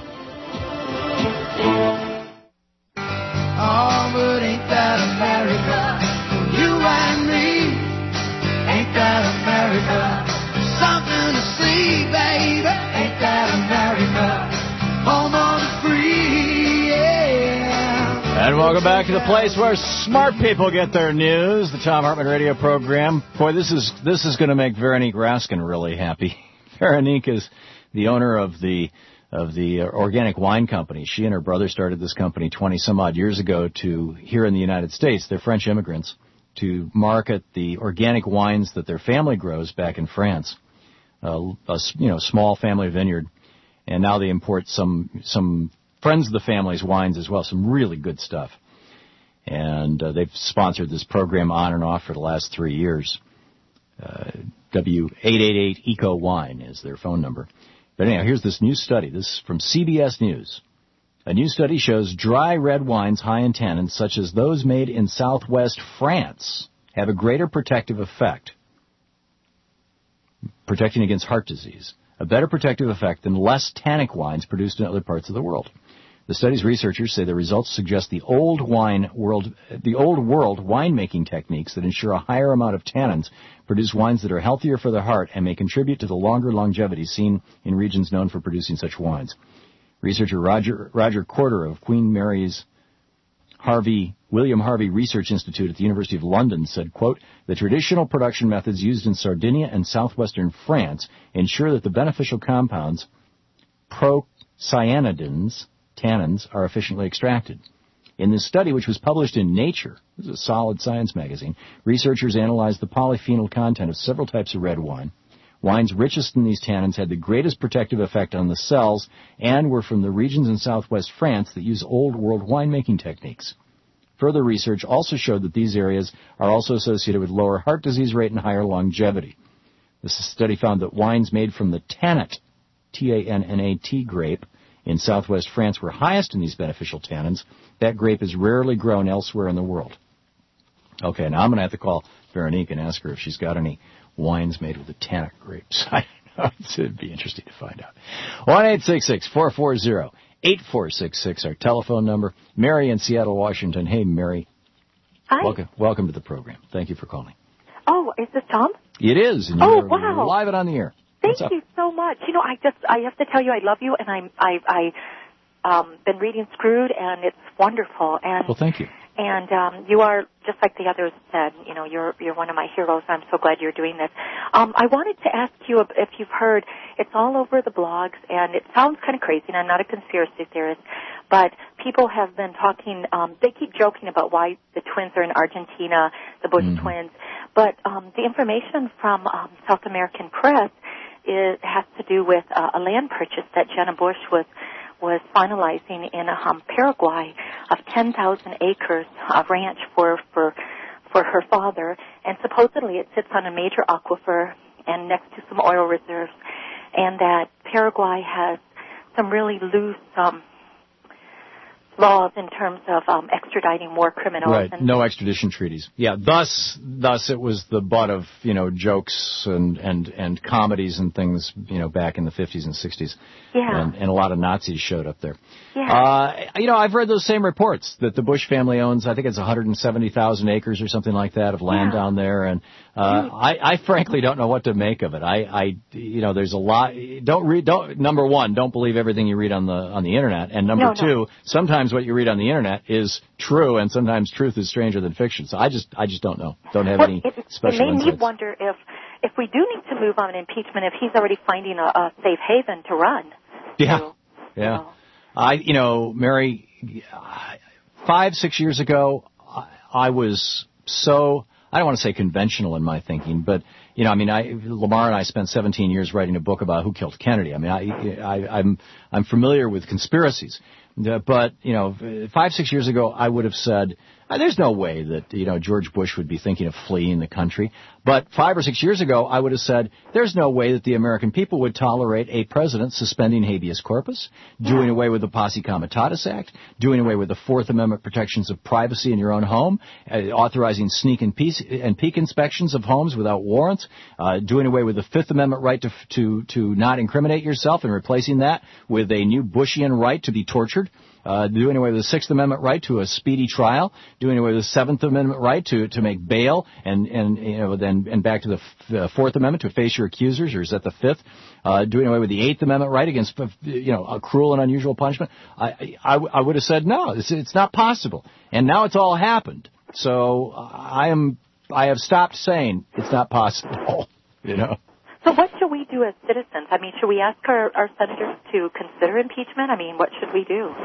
Oh, but ain't that America? You and me. Ain't that America? Something to see, baby. Ain't that America? Home of the free, yeah. And welcome back to the place where smart people get their news, the Thom Hartmann Radio Program. Boy, this is this is going to make Veronique Raskin really happy. Veronique is the owner of the of the organic wine company. She and her brother started this company twenty some odd years ago to, here in the United States, they're French immigrants, to market the organic wines that their family grows back in France. Uh, a you know small family vineyard, and now they import some some friends of the family's wines as well, some really good stuff. And uh, they've sponsored this program on and off for the last three years. Uh, W eight eight eight Eco Wine is their phone number. But anyhow, here's this new study. This is from C B S News. A new study shows dry red wines high in tannins, such as those made in southwest France, have a greater protective effect, protecting against heart disease, a better protective effect than less tannic wines produced in other parts of the world. The study's researchers say the results suggest the old wine world, the old world winemaking techniques that ensure a higher amount of tannins produce wines that are healthier for the heart and may contribute to the longer longevity seen in regions known for producing such wines. Researcher Roger Roger Corder of Queen Mary's Harvey, William Harvey Research Institute at the University of London said, quote, the traditional production methods used in Sardinia and southwestern France ensure that the beneficial compounds, procyanidins, tannins, are efficiently extracted. In this study, which was published in Nature, this is a solid science magazine, researchers analyzed the polyphenol content of several types of red wine. Wines richest in these tannins had the greatest protective effect on the cells and were from the regions in southwest France that use old world winemaking techniques. Further research also showed that these areas are also associated with lower heart disease rate and higher longevity. This study found that wines made from the Tannat, T A N N A T grape, in southwest France were highest in these beneficial tannins. That grape is rarely grown elsewhere in the world. Okay, now I'm going to have to call Veronique and ask her if she's got any wines made with the Tannat grapes. I don't know. It'd be interesting to find out. one eight six six, four four zero, eight four six six, our telephone number. Mary in Seattle, Washington. Hey, Mary. Hi. Welcome, welcome to the program. Thank you for calling. Oh, is this Tom? It is. And oh, you're wow. live and on the air. Thank you so much. You know, I just, I have to tell you, I love you, and I'm, I, I, um, been reading Screwed, and it's wonderful. And well, thank you. And um, you are, just like the others said, you know, you're you're one of my heroes. I'm so glad you're doing this. Um, I wanted to ask you if you've heard. It's all over the blogs, and it sounds kind of crazy. And I'm not a conspiracy theorist, but people have been talking. Um, they keep joking about why the twins are in Argentina, the Bush mm-hmm. twins. But um, the information from um, South American press is, has to do with uh, a land purchase that Jenna Bush was was finalizing in um, Paraguay of ten thousand acres of ranch for, for for her father, and supposedly it sits on a major aquifer and next to some oil reserves, and that Paraguay has some really loose um, laws in terms of um, extraditing war criminals. Right, and no extradition treaties. Yeah, thus, thus it was the butt of, you know, jokes and, and, and comedies and things, you know, back in the fifties and sixties. Yeah. And, and a lot of Nazis showed up there. Yeah. Uh, you know, I've read those same reports that the Bush family owns, I think it's one hundred seventy thousand acres or something like that of land yeah. down there. And uh, I, I frankly don't know what to make of it. I, I, you know, there's a lot. Don't read, don't, number one, don't believe everything you read on the, on the internet. And number no, two, no. sometimes what you read on the internet is true, and sometimes truth is stranger than fiction. So I just, I just don't know. Don't have well, any it, special It made insights. me wonder if, if we do need to move on impeachment, if he's already finding a, a safe haven to run. Yeah, so, yeah. You know. I, you know, Mary, five, six years ago, I, I was so, I don't want to say conventional in my thinking, but, you know, I mean, I, Lamar and I spent seventeen years writing a book about who killed Kennedy. I mean, I, I, I'm, I'm familiar with conspiracies. But, you know, five, six years ago, I would have said, there's no way that, you know, George Bush would be thinking of fleeing the country. But five or six years ago, I would have said, there's no way that the American people would tolerate a president suspending habeas corpus, doing away with the Posse Comitatus Act, doing away with the Fourth Amendment protections of privacy in your own home, uh, authorizing sneak and peek, and peek inspections of homes without warrants, uh, doing away with the Fifth Amendment right to, to, to not incriminate yourself and replacing that with a new Bushian right to be tortured. Uh, doing away with the Sixth Amendment right to a speedy trial, doing away with the Seventh Amendment right to, to make bail, and, and, you know, then, and back to the, f- the Fourth Amendment to face your accusers, or is that the Fifth? Uh, doing away with the Eighth Amendment right against, you know, a cruel and unusual punishment. I, I, I would have said no, it's, it's not possible. And now it's all happened. So I am, I have stopped saying it's not possible, you know. So what should we do as citizens? I mean, should we ask our, our senators to consider impeachment? I mean, what should we do?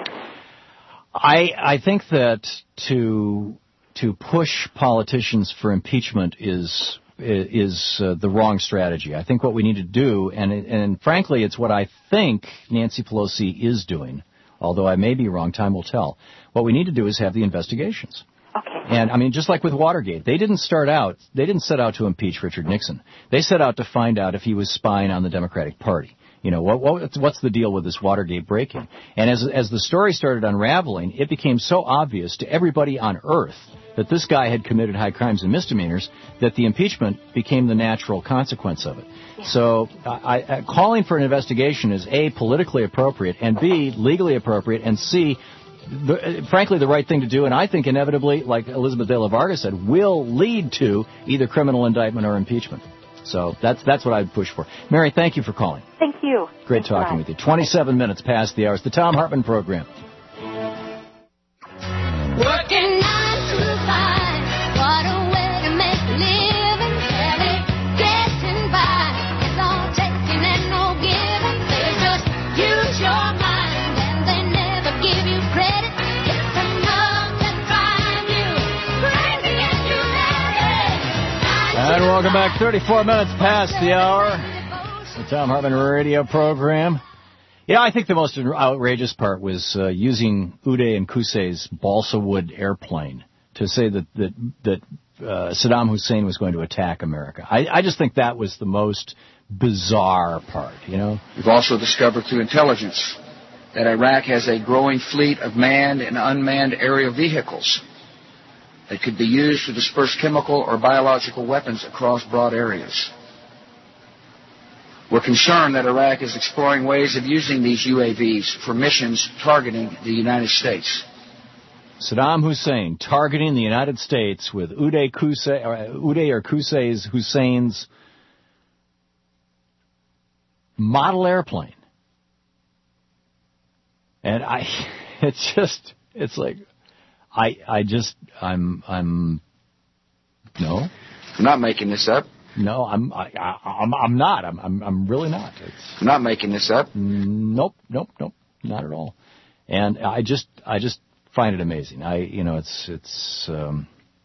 I I think that to to push politicians for impeachment is is uh, the wrong strategy. I think what we need to do, and and frankly, it's what I think Nancy Pelosi is doing, although I may be wrong, time will tell. What we need to do is have the investigations. Okay. And, I mean, just like with Watergate, they didn't start out, they didn't set out to impeach Richard Nixon. They set out to find out if he was spying on the Democratic Party. You know, what, what, what's the deal with this Watergate break-in? And as, as the story started unraveling, it became so obvious to everybody on Earth that this guy had committed high crimes and misdemeanors that the impeachment became the natural consequence of it. Yeah. So I, I, calling for an investigation is, A, politically appropriate, and B, legally appropriate, and C, The, frankly, the right thing to do, and I think inevitably, like Elizabeth de la Varga said, will lead to either criminal indictment or impeachment. So that's that's what I'd push for. Mary, thank you for calling. Thank you. Great Thanks talking with you. twenty-seven minutes past the hour. It's the Tom Hartman Program. Work welcome back. thirty-four minutes past the hour. The Thom Hartmann radio program. Yeah, I think the most outrageous part was uh, using Uday and Qusay's balsa wood airplane to say that that, that uh, Saddam Hussein was going to attack America. I, I just think that was the most bizarre part, you know. We've also discovered through intelligence that Iraq has a growing fleet of manned and unmanned aerial vehicles that could be used to disperse chemical or biological weapons across broad areas. We're concerned that Iraq is exploring ways of using these U A Vs for missions targeting the United States. Saddam Hussein targeting the United States with Uday, Qusay, or Uday or Qusay's Hussein's model airplane. And I, it's just, it's like, I, I just, I'm, I'm, no. I'm not making this up. No, I'm, I, I, I'm, I'm not. I'm, I'm, I'm really not. It's, I'm not making this up. Nope, nope, nope, not at all. And I just, I just find it amazing. I, you know, it's, it's, um,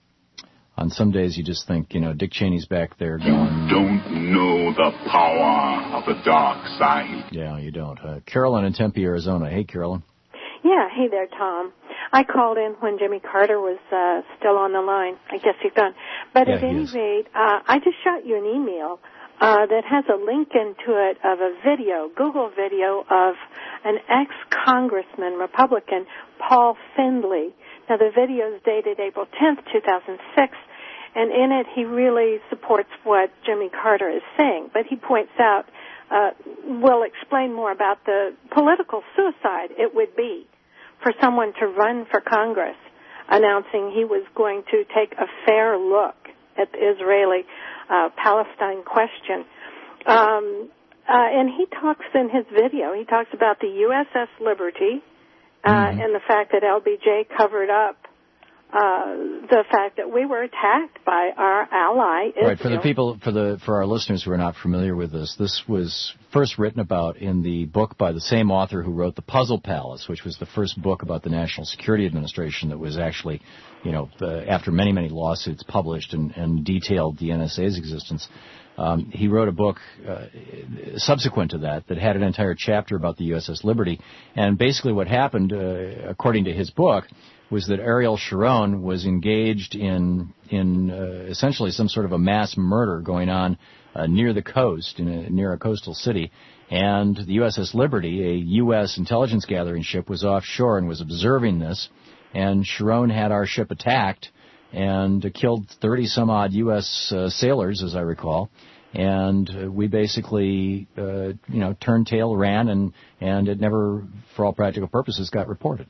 on some days you just think, you know, Dick Cheney's back there going. You don't know the power of the dark side. Yeah, you don't. Uh, Carolyn in Tempe, Arizona. Hey, Carolyn. Yeah, hey there, Tom. I called in when Jimmy Carter was uh, still on the line. I guess he's gone. But yeah, at any rate, uh, I just shot you an email uh, that has a link into it of a video, Google video, of an ex-congressman, Republican, Paul Findley. Now, the video is dated April tenth, two thousand six, and in it he really supports what Jimmy Carter is saying. But he points out, uh, will explain more about the political suicide it would be for someone to run for Congress, announcing he was going to take a fair look at the Israeli-Palestine uh, question. Um, uh, and he talks in his video, he talks about the U S S Liberty uh, mm-hmm. and the fact that L B J covered up uh, the fact that we were attacked by our ally, Israel. Right, for the people, for the for our listeners who are not familiar with this, this was first written about in the book by the same author who wrote The Puzzle Palace, which was the first book about the National Security Administration that was actually, you know, uh, after many, many lawsuits published and, and detailed the N S A's existence. Um, he wrote a book uh, subsequent to that that had an entire chapter about the U S S Liberty. And basically what happened, uh, according to his book, was that Ariel Sharon was engaged in in uh, essentially some sort of a mass murder going on uh, near the coast, in a, near a coastal city. And the U S S Liberty, a U S intelligence gathering ship, was offshore and was observing this. And Sharon had our ship attacked and killed thirty some odd U S uh, sailors, as I recall. And uh, we basically, uh, you know, turned tail, ran, and, and it never, for all practical purposes, got reported.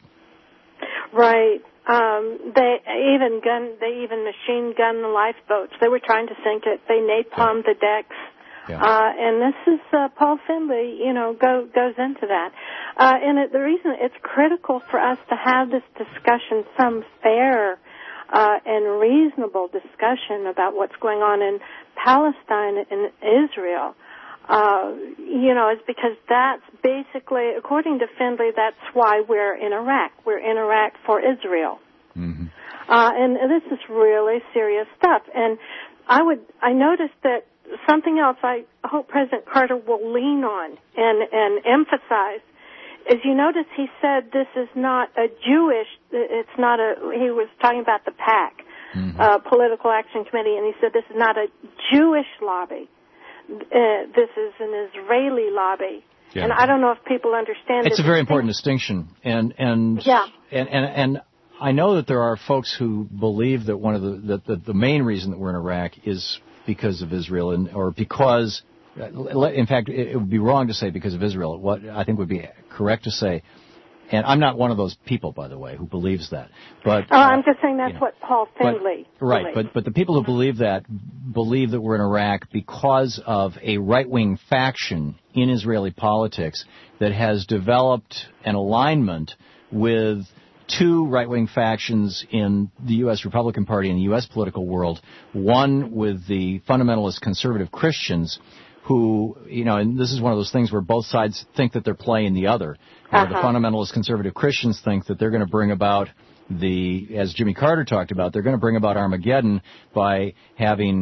Right. Um, they even gun, they even machine gun the lifeboats. They were trying to sink it. They napalmed yeah. the decks. Yeah. Uh, and this is, uh, Paul Findley, you know, go, goes into that. Uh, and it, the reason it's critical for us to have this discussion, some fair, uh, and reasonable discussion about what's going on in Palestine and Israel, uh, you know, is because that's basically, according to Findley, that's why we're in Iraq. We're in Iraq for Israel. Mm-hmm. Uh, and this is really serious stuff. And I would, I noticed that something else I hope President Carter will lean on and, and emphasize is, you notice he said this is not a Jewish, it's not a, he was talking about the PAC, mm-hmm. uh, Political Action Committee, and he said this is not a Jewish lobby. Uh, this is an Israeli lobby. Yeah. And I don't know if people understand It's a very important distinction. And, and, yeah. and, and, and I know that there are folks who believe that one of the, that the, the main reason that we're in Iraq is because of Israel, and or because, in fact, it would be wrong to say because of Israel. What I think would be correct to say, and I'm not one of those people, by the way, who believes that. But oh, I'm just saying that's you know, what Paul Findley but, right, believes. but but the people who believe that believe that we're in Iraq because of a right-wing faction in Israeli politics that has developed an alignment with two right-wing factions in the U S Republican Party and the U S political world, one with the fundamentalist conservative Christians who, you know, and this is one of those things where both sides think that they're playing the other. Where uh-huh. the fundamentalist conservative Christians think that they're going to bring about the, as Jimmy Carter talked about, they're going to bring about Armageddon by having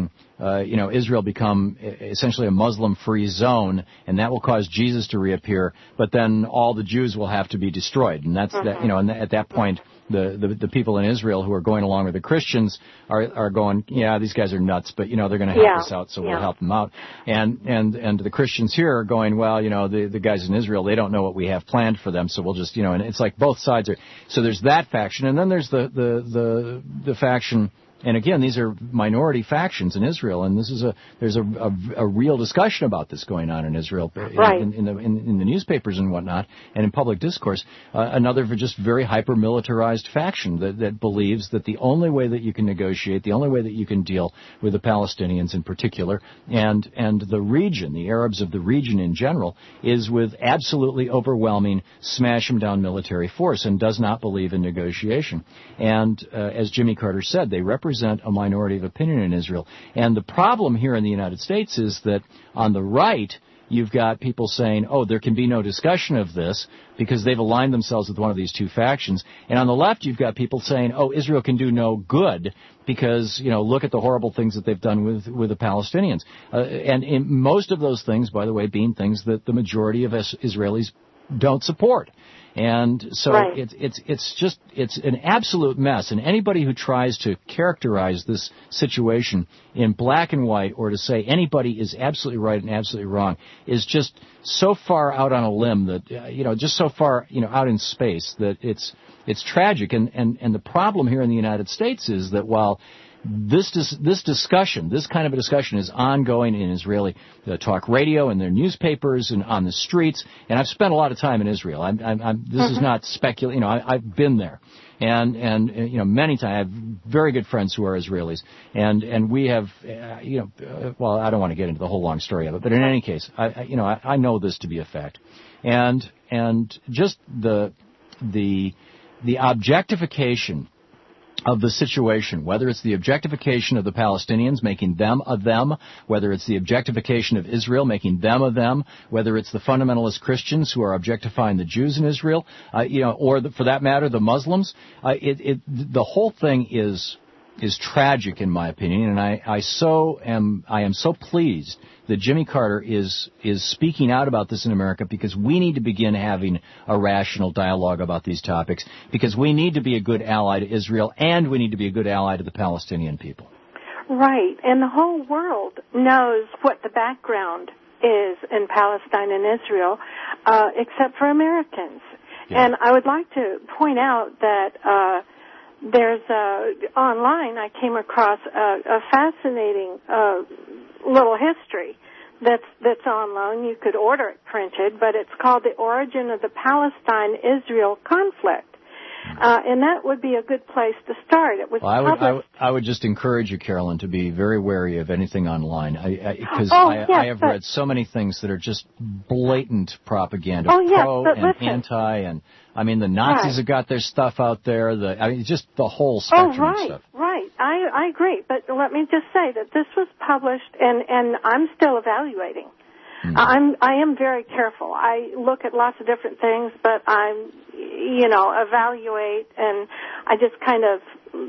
uh, you know, Israel become essentially a Muslim-free zone, and that will cause Jesus to reappear. But then all the Jews will have to be destroyed, and that's mm-hmm. that. You know, and at that point, the, the the people in Israel who are going along with the Christians are are going, yeah, these guys are nuts, but you know they're going to help yeah. us out, so yeah. we'll help them out. And and and the Christians here are going, well, you know, the the guys in Israel, they don't know what we have planned for them, so we'll just, you know, and it's like both sides are. So there's that faction, and then there's the the the, the faction. And again, these are minority factions in Israel, and this is a there's a, a, a real discussion about this going on in Israel, right. in, in, the, in, in the newspapers and whatnot, and in public discourse. Uh, another just very hyper-militarized faction that, that believes that the only way that you can negotiate, the only way that you can deal with the Palestinians in particular, and and the region, the Arabs of the region in general, is with absolutely overwhelming smash-them-down military force, and does not believe in negotiation. And uh, as Jimmy Carter said, they represent a minority of opinion in Israel. And the problem here in the United States is that on the right, you've got people saying, oh, there can be no discussion of this because they've aligned themselves with one of these two factions. And on the left, you've got people saying, oh, Israel can do no good because, you know, look at the horrible things that they've done with, with the Palestinians. Uh, and in most of those things, by the way, being things that the majority of Israelis don't support. And so right. it's it's it's just it's an absolute mess. And anybody who tries to characterize this situation in black and white, or to say anybody is absolutely right and absolutely wrong, is just so far out on a limb that uh, you know, just so far you know out in space that it's it's tragic. And and and the problem here in the United States is that while This dis- this discussion, this kind of a discussion, is ongoing in Israeli uh, talk radio and their newspapers and on the streets. And I've spent a lot of time in Israel. I'm, I'm, I'm, this mm-hmm. is not speculative. You know, I, I've been there, and and you know, many times I have very good friends who are Israelis, and and we have, uh, you know, uh, well, I don't want to get into the whole long story of it, but in any case, I, I you know, I, I know this to be a fact, and and just the the the objectification of the situation, whether it's the objectification of the Palestinians, making them a them, whether it's the objectification of Israel, making them a them, whether it's the fundamentalist Christians who are objectifying the Jews in Israel, uh, you know, or the, for that matter, the Muslims, uh, it, it, the whole thing is is tragic in my opinion, and I, I so am I am so pleased that Jimmy Carter is is speaking out about this in America, because we need to begin having a rational dialogue about these topics, because we need to be a good ally to Israel, and we need to be a good ally to the Palestinian people. Right, and the whole world knows what the background is in Palestine and Israel, uh, except for Americans. Yeah. And I would like to point out that uh, there's uh, online I came across a, a fascinating uh, little history that's that's on loan. You could order it printed, but it's called The Origin of the Palestine-Israel Conflict. Uh, and that would be a good place to start. It was well, I would, published... I, would, I would just encourage you, Carolyn, to be very wary of anything online, because I, I, oh, I, yes, I have but... read so many things that are just blatant propaganda, oh, yes, pro but and listen. anti, and I mean the Nazis right. have got their stuff out there. The I mean, just the whole spectrum oh, right, of stuff. Right, I, I agree. But let me just say that this was published, and, and I'm still evaluating. Mm-hmm. I'm I am very careful. I look at lots of different things, but I'm, you know, evaluate, and I just kind of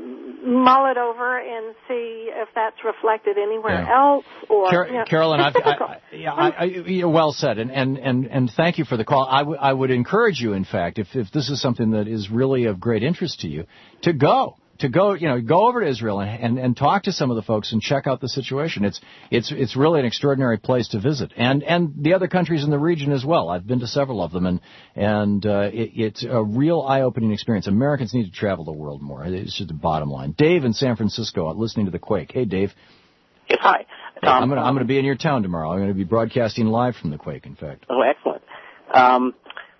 mull it over and see if that's reflected anywhere yeah. else. Or Car- you know, Carolyn, I've, I, yeah, I, I, yeah, well said, and, and, and, and thank you for the call. I, w- I would encourage you, in fact, if if this is something that is really of great interest to you, to go. To go, you know, go over to Israel and, and and talk to some of the folks and check out the situation. It's it's it's really an extraordinary place to visit, and and the other countries in the region as well. I've been to several of them, and and uh, it, it's a real eye-opening experience. Americans need to travel the world more. It's just the bottom line. Dave in San Francisco, listening to the Quake. Hey, Dave. Yes, hi. Tom, I'm going I'm going to be in your town tomorrow. I'm going to be broadcasting live from the Quake. In fact. Oh, excellent. Um,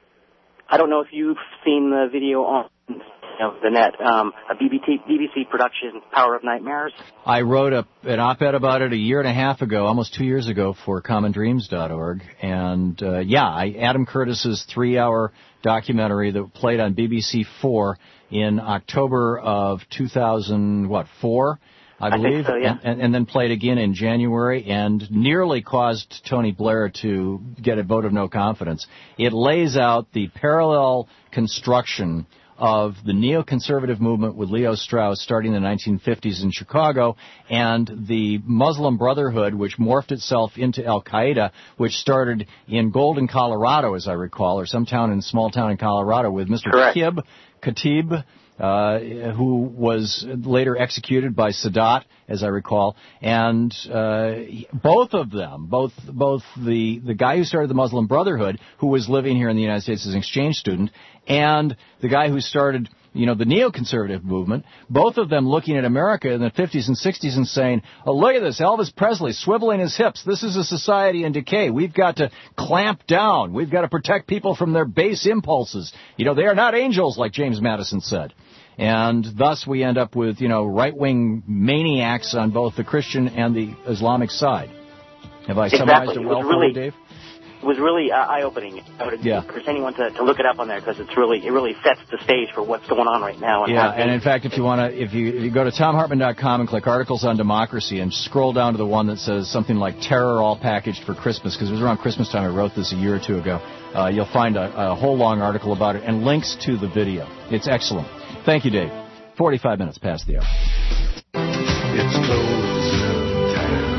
I don't know if you've seen the video on. You know, the net, um, a B B C, B B C production, Power of Nightmares. I wrote a, an op-ed about it a year and a half ago, almost two years ago, for common dreams dot org. And, uh, yeah, I, Adam Curtis's three-hour documentary that played on B B C four in October of two thousand, what, four? I believe, I think so, yeah. and, and then played again in January, and nearly caused Tony Blair to get a vote of no confidence. It lays out the parallel construction of the neoconservative movement with Leo Strauss starting in the nineteen fifties in Chicago, and the Muslim Brotherhood, which morphed itself into Al-Qaeda, which started in Golden, Colorado, as I recall, or some town in small town in Colorado, with Mister Correct. Kib Khatib, uh, who was later executed by Sadat, as I recall. And uh, both of them, both both the, the guy who started the Muslim Brotherhood, who was living here in the United States as an exchange student, and the guy who started, you know, the neoconservative movement, both of them looking at America in the fifties and sixties and saying, oh, look at this, Elvis Presley swiveling his hips. This is a society in decay. We've got to clamp down. We've got to protect people from their base impulses. You know, they are not angels, like James Madison said. And thus we end up with, you know, right-wing maniacs on both the Christian and the Islamic side. Have I summarized exactly. it well it for really, you, Dave? It was really uh, eye-opening. I would yeah. encourage anyone to, to look it up on there because it's really it really sets the stage for what's going on right now. And yeah, and in fact, if you want to, if you, if you go to tom hartman dot com and click Articles on Democracy and scroll down to the one that says something like Terror All Packaged for Christmas, because it was around Christmas time, I wrote this a year or two ago, uh, you'll find a, a whole long article about it and links to the video. It's excellent. Thank you, Dave. forty-five minutes past the hour. It's closing time.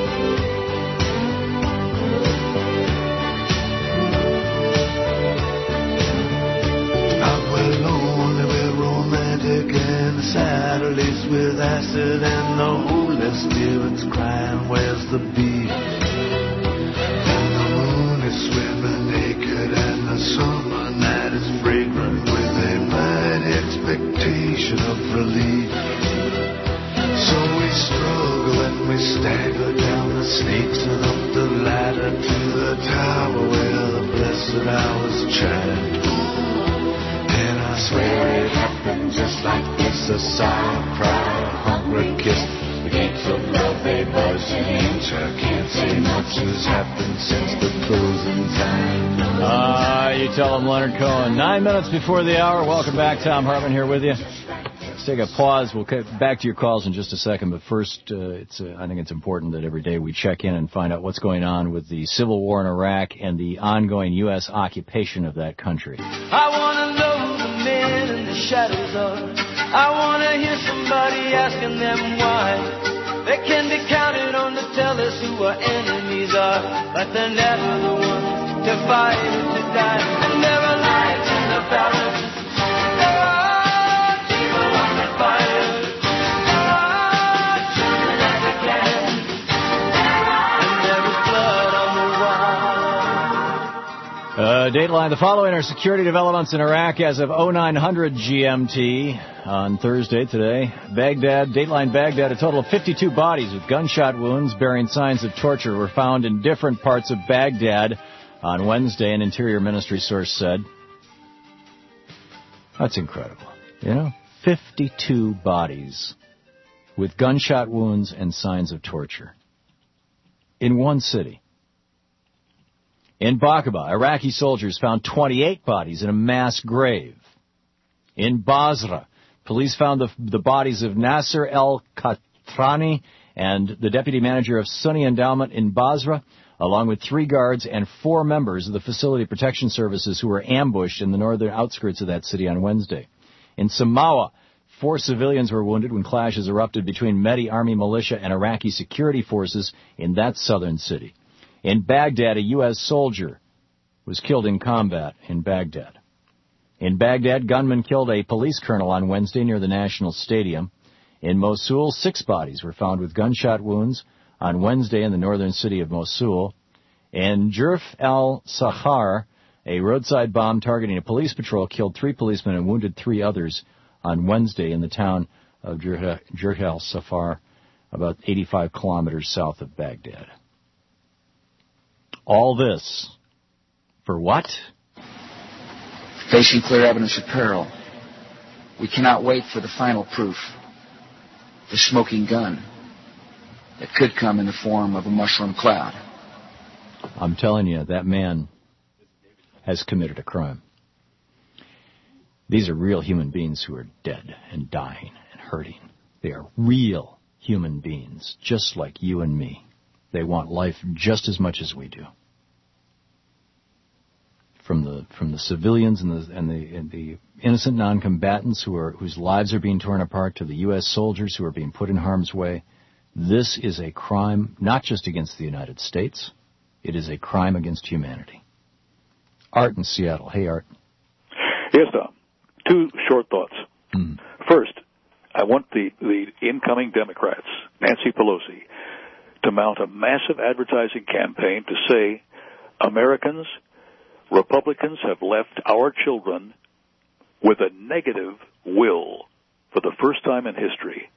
Out we're lonely, we're romantic, and the Saturdays with acid, and the Holy Spirit's crying, where's the beat? And the moon is swimming naked, and the summer night is fragrant with a mighty expectation of relief. So we struggle and we stagger down the snakes and up the ladder to the tower where the blessed hours chime. And I swear it happened just like this, a sigh, a cry, a hungry kiss. The gates of love, they buzz an inch. I can't say much has happened since the closing time. Ah, uh, you tell them, Leonard Cohen. Nine minutes before the hour. Welcome back. Tom Hartman here with you. Let's take a pause. We'll get back to your calls in just a second. But first, uh, it's uh, I think it's important that every day we check in and find out what's going on with the civil war in Iraq and the ongoing U S occupation of that country. I want to know the men in the shadows are. I want to hear somebody asking them why. They can be counted on to tell us who our enemies are, but they're never the ones to fight and to die. And there are lights in the balance. There are people on the fire. There are children at the camp. And there is blood on the wall. Uh, Dateline, the following are security developments in Iraq as of oh nine hundred G M T on Thursday today. Baghdad, Dateline Baghdad, a total of fifty-two bodies with gunshot wounds bearing signs of torture were found in different parts of Baghdad on Wednesday, an Interior Ministry source said. That's incredible. You know, fifty-two bodies with gunshot wounds and signs of torture in one city. In Baqaba, Iraqi soldiers found twenty-eight bodies in a mass grave. In Basra, police found the, the bodies of Nasser el-Qatrani and the deputy manager of Sunni Endowment in Basra, along with three guards and four members of the Facility Protection Services who were ambushed in the northern outskirts of that city on Wednesday. In Samawa, four civilians were wounded when clashes erupted between Mehdi Army militia and Iraqi security forces in that southern city. In Baghdad, a U S soldier was killed in combat in Baghdad. In Baghdad, gunmen killed a police colonel on Wednesday near the National Stadium. In Mosul, six bodies were found with gunshot wounds on Wednesday in the northern city of Mosul. In Jurf al-Sakhar, a roadside bomb targeting a police patrol killed three policemen and wounded three others on Wednesday in the town of Jurf al-Sakhar, about eighty-five kilometers south of Baghdad. All this for what? Facing clear evidence of peril, we cannot wait for the final proof, the smoking gun that could come in the form of a mushroom cloud. I'm telling you, that man has committed a crime. These are real human beings who are dead and dying and hurting. They are real human beings, just like you and me. They want life just as much as we do. from the from the civilians and the and the, and the innocent non-combatants who are whose lives are being torn apart, to the U S soldiers who are being put in harm's way. This is a crime not just against the United States. It is a crime against humanity. Art in Seattle. Hey, Art. Yes, Tom. Two short thoughts. Mm. First, I want the, the incoming Democrats, Nancy Pelosi, to mount a massive advertising campaign to say, Americans, Republicans have left our children with a negative will for the first time in history.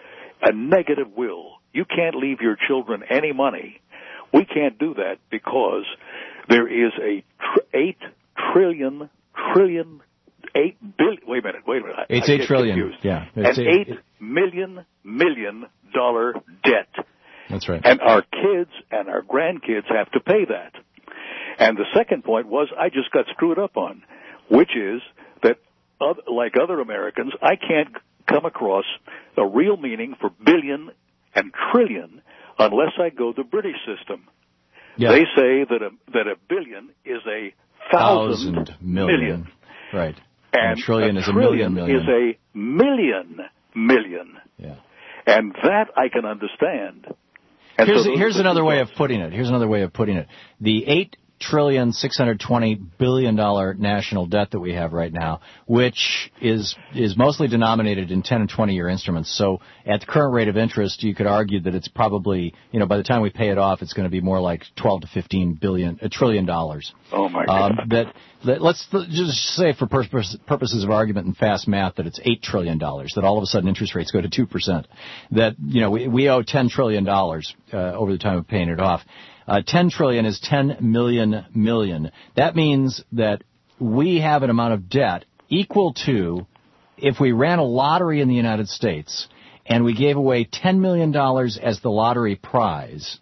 A negative will. You can't leave your children any money. We can't do that because there is a tr- eight trillion, trillion, eight billion, wait a minute, wait a minute. It's I eight get trillion. Confused. Yeah. It's An eight it, million, million dollar debt. That's right. And our kids and our grandkids have to pay that. And the second point was I just got screwed up on, which is that, uh, like other Americans, I can't come across a real meaning for billion and trillion unless I go the British system. Yeah. They say that a, that a billion is a thousand, thousand million. million. Right. And, and a trillion a is a trillion million million. is a million million. Yeah. And that I can understand. And here's so here's another way of putting it. Here's another way of putting it. The eight trillion six hundred twenty billion dollar national debt that we have right now, which is is mostly denominated in ten and twenty year instruments. So at the current rate of interest, you could argue that it's probably, you know, by the time we pay it off, it's going to be more like twelve to fifteen billion, a trillion dollars. Oh my God. Um, that, that let's just say for purpose, purposes of argument and fast math that it's eight trillion dollars. That all of a sudden interest rates go to two percent. That, you know, we, we owe ten trillion dollars uh, over the time of paying it off. Uh, ten trillion is ten million million. That means that we have an amount of debt equal to, if we ran a lottery in the United States and we gave away ten million dollars as the lottery prize,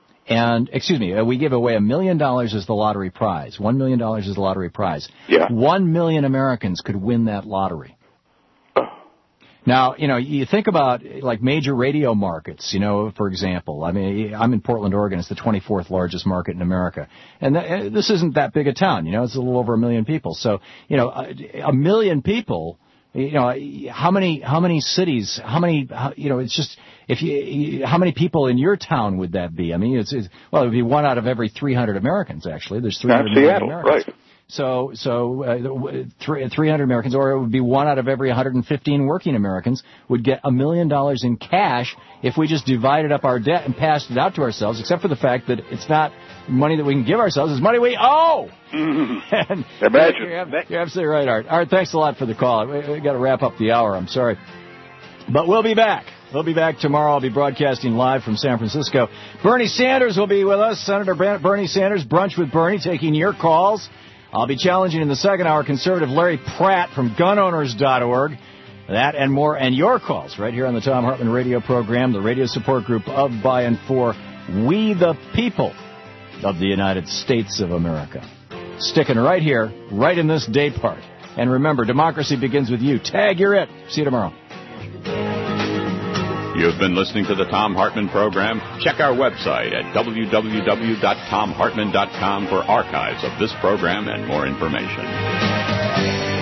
and, excuse me, we gave away a million dollars as the lottery prize, one million dollars as the lottery prize. Yeah. One million Americans could win that lottery. Now, you know, you think about, like, major radio markets, you know, for example. I mean, I'm in Portland, Oregon. It's the twenty-fourth largest market in America. And th- this isn't that big a town, you know. It's a little over a million people. So, you know, a, a million people, you know, how many how many cities, how many, how, you know, it's just, if you, how many people in your town would that be? I mean, it's, it's well, it would be one out of every three hundred Americans, actually. There's three hundred million Americans. Right. So, so uh, three hundred Americans, or it would be one out of every one hundred fifteen working Americans would get a million dollars in cash if we just divided up our debt and passed it out to ourselves, except for the fact that it's not money that we can give ourselves, it's money we owe. Mm-hmm. and Imagine. You're, you're absolutely right, Art. Art, thanks a lot for the call. We, we got to wrap up the hour. I'm sorry. But we'll be back. We'll be back tomorrow. I'll be broadcasting live from San Francisco. Bernie Sanders will be with us. Senator Bernie Sanders, Brunch with Bernie, taking your calls. I'll be challenging in the second hour conservative Larry Pratt from gun owners dot org. That and more, and your calls right here on the Thom Hartmann radio program, the radio support group of, by, and for We the People of the United States of America. Sticking right here, right in this day part. And remember, democracy begins with you. Tag, you're it. See you tomorrow. You've been listening to the Thom Hartmann program. Check our website at w w w dot tom hartmann dot com for archives of this program and more information.